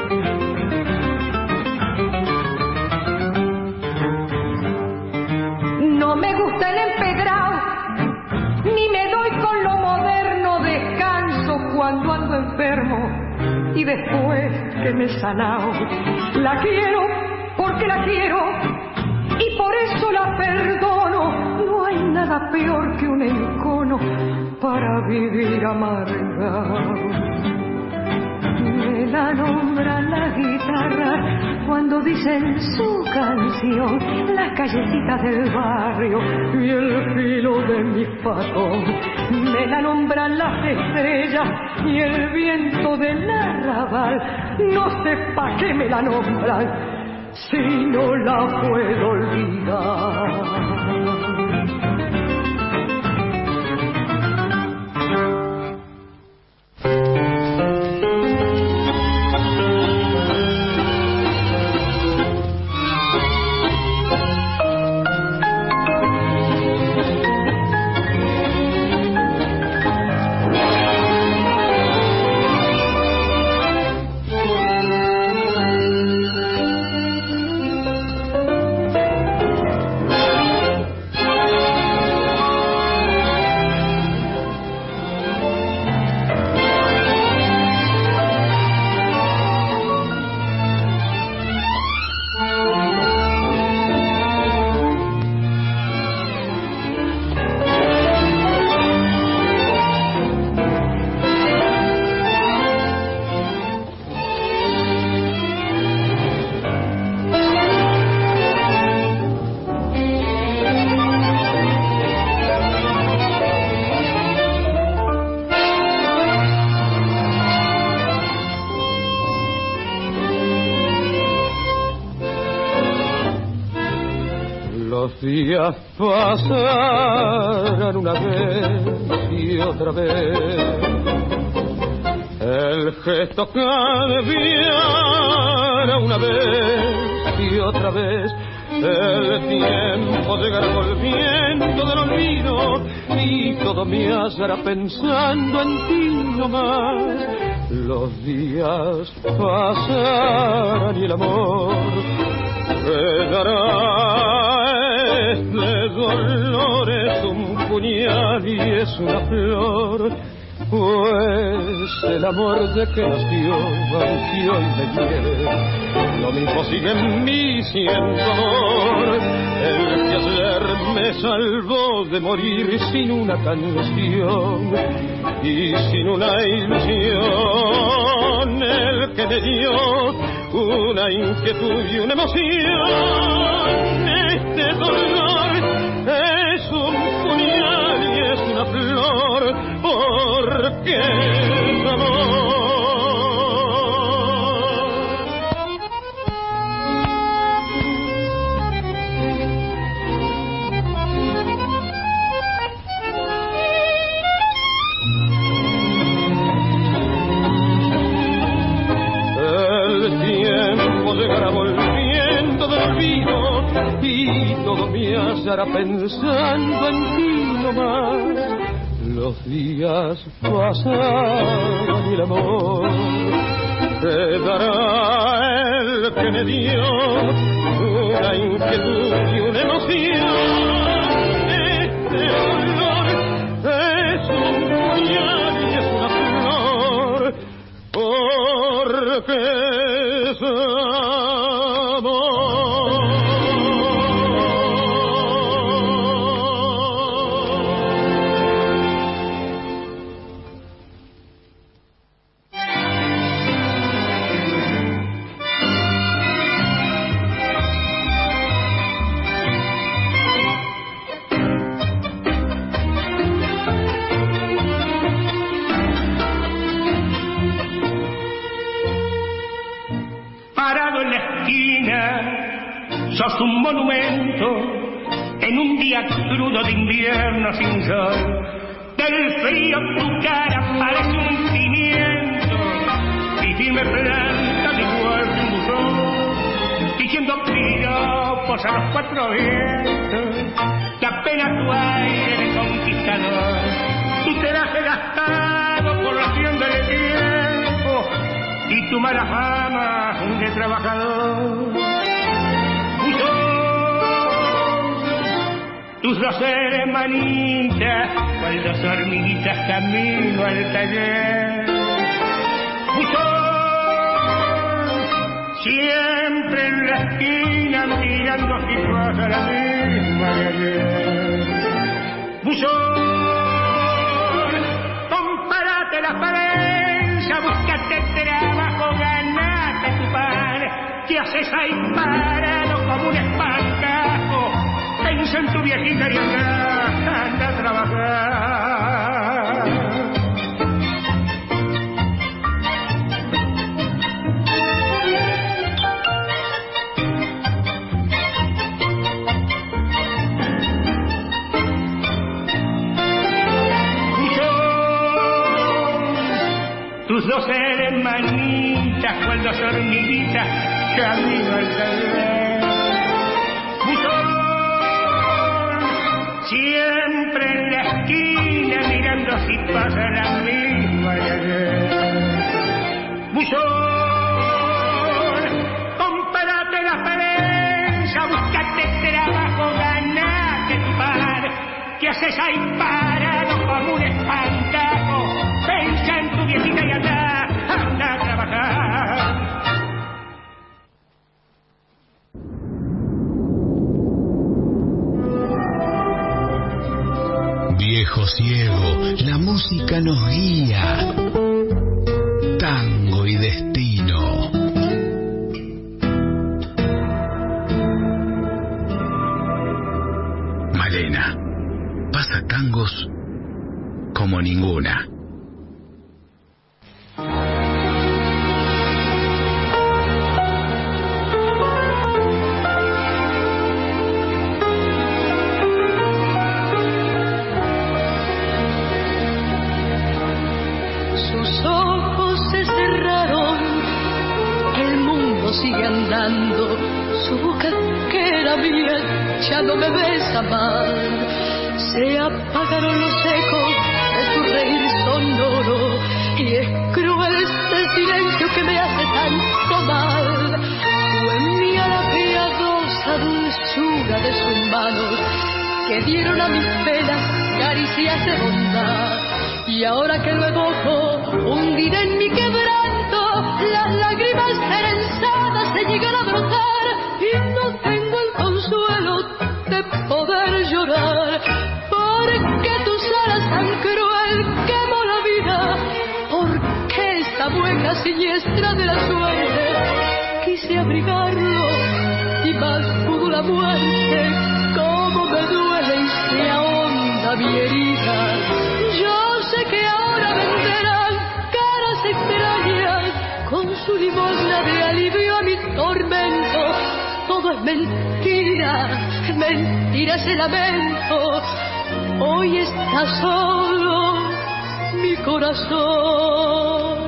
No me gusta el empedrado, ni me doy con lo moderno. Descanso cuando ando enfermo y después que me he sanado. La quiero porque la quiero y por eso la perdono. No hay nada peor que un encono para vivir amargado. Me la nombran la guitarra cuando dicen su canción, las callecitas del barrio y el filo de mi facón. Me la nombran las estrellas y el viento del arrabal. No sé pa' qué me la nombran si no la puedo olvidar. Los días pasarán una vez y otra vez. El gesto cambiará una vez y otra vez. El tiempo llegará volviendo del olvido y todo me hará pensando en ti nomás. Los días pasarán y el amor quedará. De dolores un puñal y es una flor, pues el amor de que nació, aunque hoy me quiere, lo mismo sigue en mí siendo amor. El que ayer me salvó de morir sin una canción y sin una ilusión, el que me dio una inquietud y una emoción. Este dolor es un puñal y es una flor, porque es amor. Llegará volviendo del olvido y todo me hallará pensando en ti nomás. Los días pasarán y el amor te dará el que me dio una inquietud y una emoción. Este dolor es un puñal y es una flor, porque es sos un monumento en un día crudo de invierno sin sol. Del frío tu cara parece un pimiento y firme planta de igual que un buzón, diciendo piropos a los cuatro vientos, que apenas tu aire de conquistador. Tu traje gastado por la acción del tiempo y tu mala fama de trabajador. Tus dos hermanitas, cual dos hormiguitas camino al taller. Siempre en la esquina mirando si pasa la misma de ayer. Buzón, compárate la prensa, búscate trabajo, ganate tu pan. ¿Qué haces ahí parado como un espantajo? Piensa en tu viejita y anda a trabajar. Tus dos hermanitas, cual dos hormiguitas, camino al taller. Siempre en la esquina mirando si pasa la misma de ayer. Buzón, compárate la prensa, búscate trabajo, ganate tu pan. ¿Qué haces ahí parado como un espantajo? Pensa en tu viejita y anda a trabajar. Viejo ciego, la música nos guía. Tango y destino. Malena pasa tangos como ninguna. Su boca que era mía ya no me besa más. Se apagaron los ecos de su reír sonoro y es cruel este silencio que me hace tanto mal. Fue mía la piadosa dulzura de sus manos que dieron a mis penas caricias de bondad. Y ahora que lo evoco, hundiré en mi quebranto las lágrimas trenzadas se llegan a brotar y no tengo el consuelo de poder llorar, porque tus alas tan cruel quemó la vida, porque esta mueca siniestra de la suerte abrigarlo y más pudo la muerte. Cómo me duele y se ahonda mi herida. Yo sé que ahora vendrán caras extrañas con su limosna de alivio a mi tormento. Todo es mentira, mentira ese lamento. Hoy está solo mi corazón.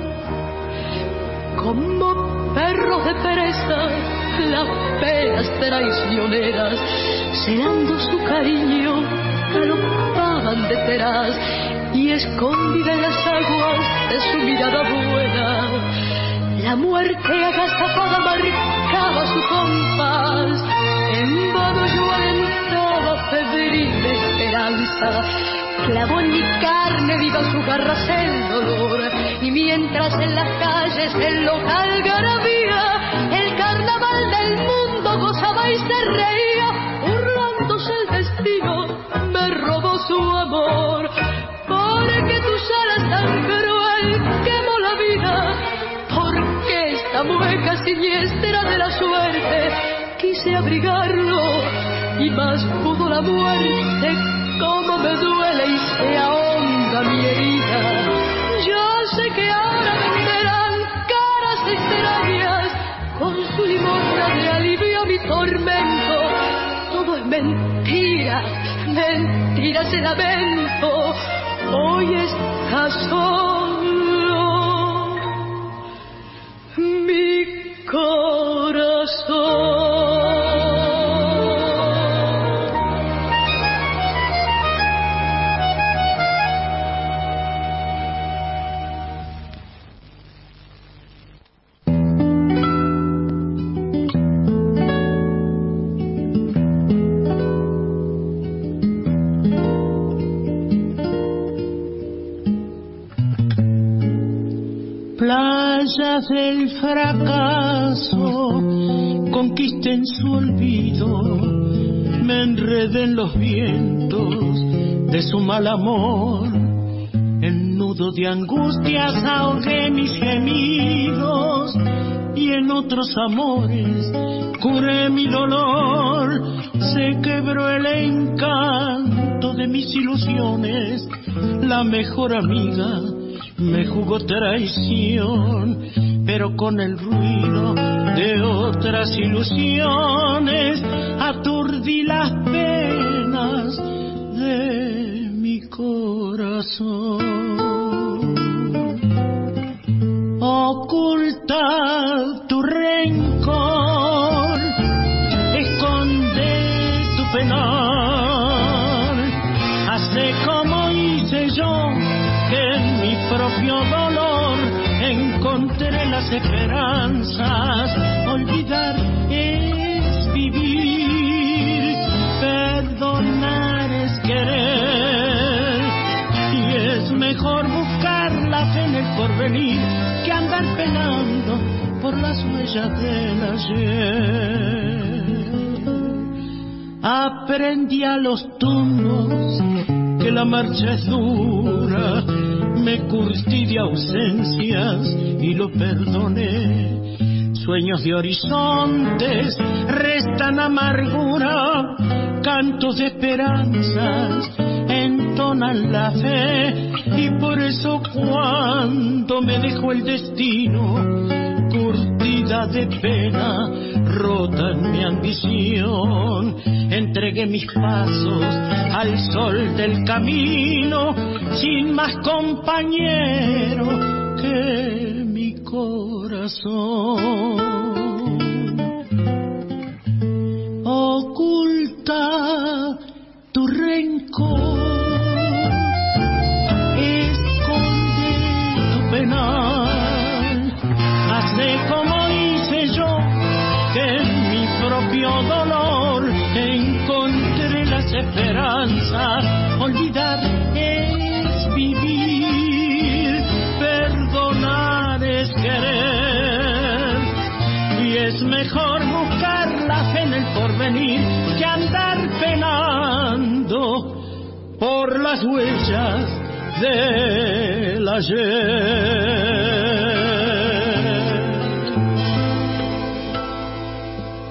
Como perros de pereza, las penas traicioneras, celando su cariño, galopaban detrás y escondida en las aguas de su mirada buena, la muerte agazapado marcaba su compás. En vano yo alentaba febril esperanza, clavó en mi carne viva su garras el dolor. Y mientras en las calles el local algarabía, el carnaval del mundo gozaba y se reía, burlándose el destino me robó su amor. Porque tus alas tan cruel quemó la vida, porque esta mueca siniestra de la suerte quise abrigarlo y más pudo la muerte. Cómo me duele y se ahonda mi herida. Yo sé que ahora vendrán caras extrañas con su limosna de alivio a mi tormento. Todo es mentira, mentira ese lamento. Hoy está solo mi corazón. Playas del fracaso, conquisten su olvido, me enredé en los vientos de su mal amor, en nudo de angustias ahogué mis gemidos y en otros amores curé mi dolor. Se quebró el encanto de mis ilusiones, la mejor amiga me jugó traición, pero con el ruido de otras ilusiones aturdí las penas de mi corazón. Oculta tu rencor, esconde tu penal, hace como hice yo, que en mi propio dolor encontré las esperanzas. Olvidar es vivir, perdonar es querer, y es mejor buscar la fe en el porvenir que andar penando por las huellas del ayer. Aprendí a los turnos que la marcha es dura, me curtí de ausencias y lo perdoné. Sueños de horizontes restan amargura, cantos de esperanzas entonan la fe, y por eso cuando me dejó el destino, curtida de pena, rota en mi ambición, entregué mis pasos al sol del camino, sin más compañero que mi corazón. Oculta tu rencor, esconde tu penal, hazle como hice yo, que en mi propio dolor encontré las esperanzas. Olvidar es vivir, perdonar es querer, y es mejor buscar la fe en el porvenir que andar penando por las huellas del ayer.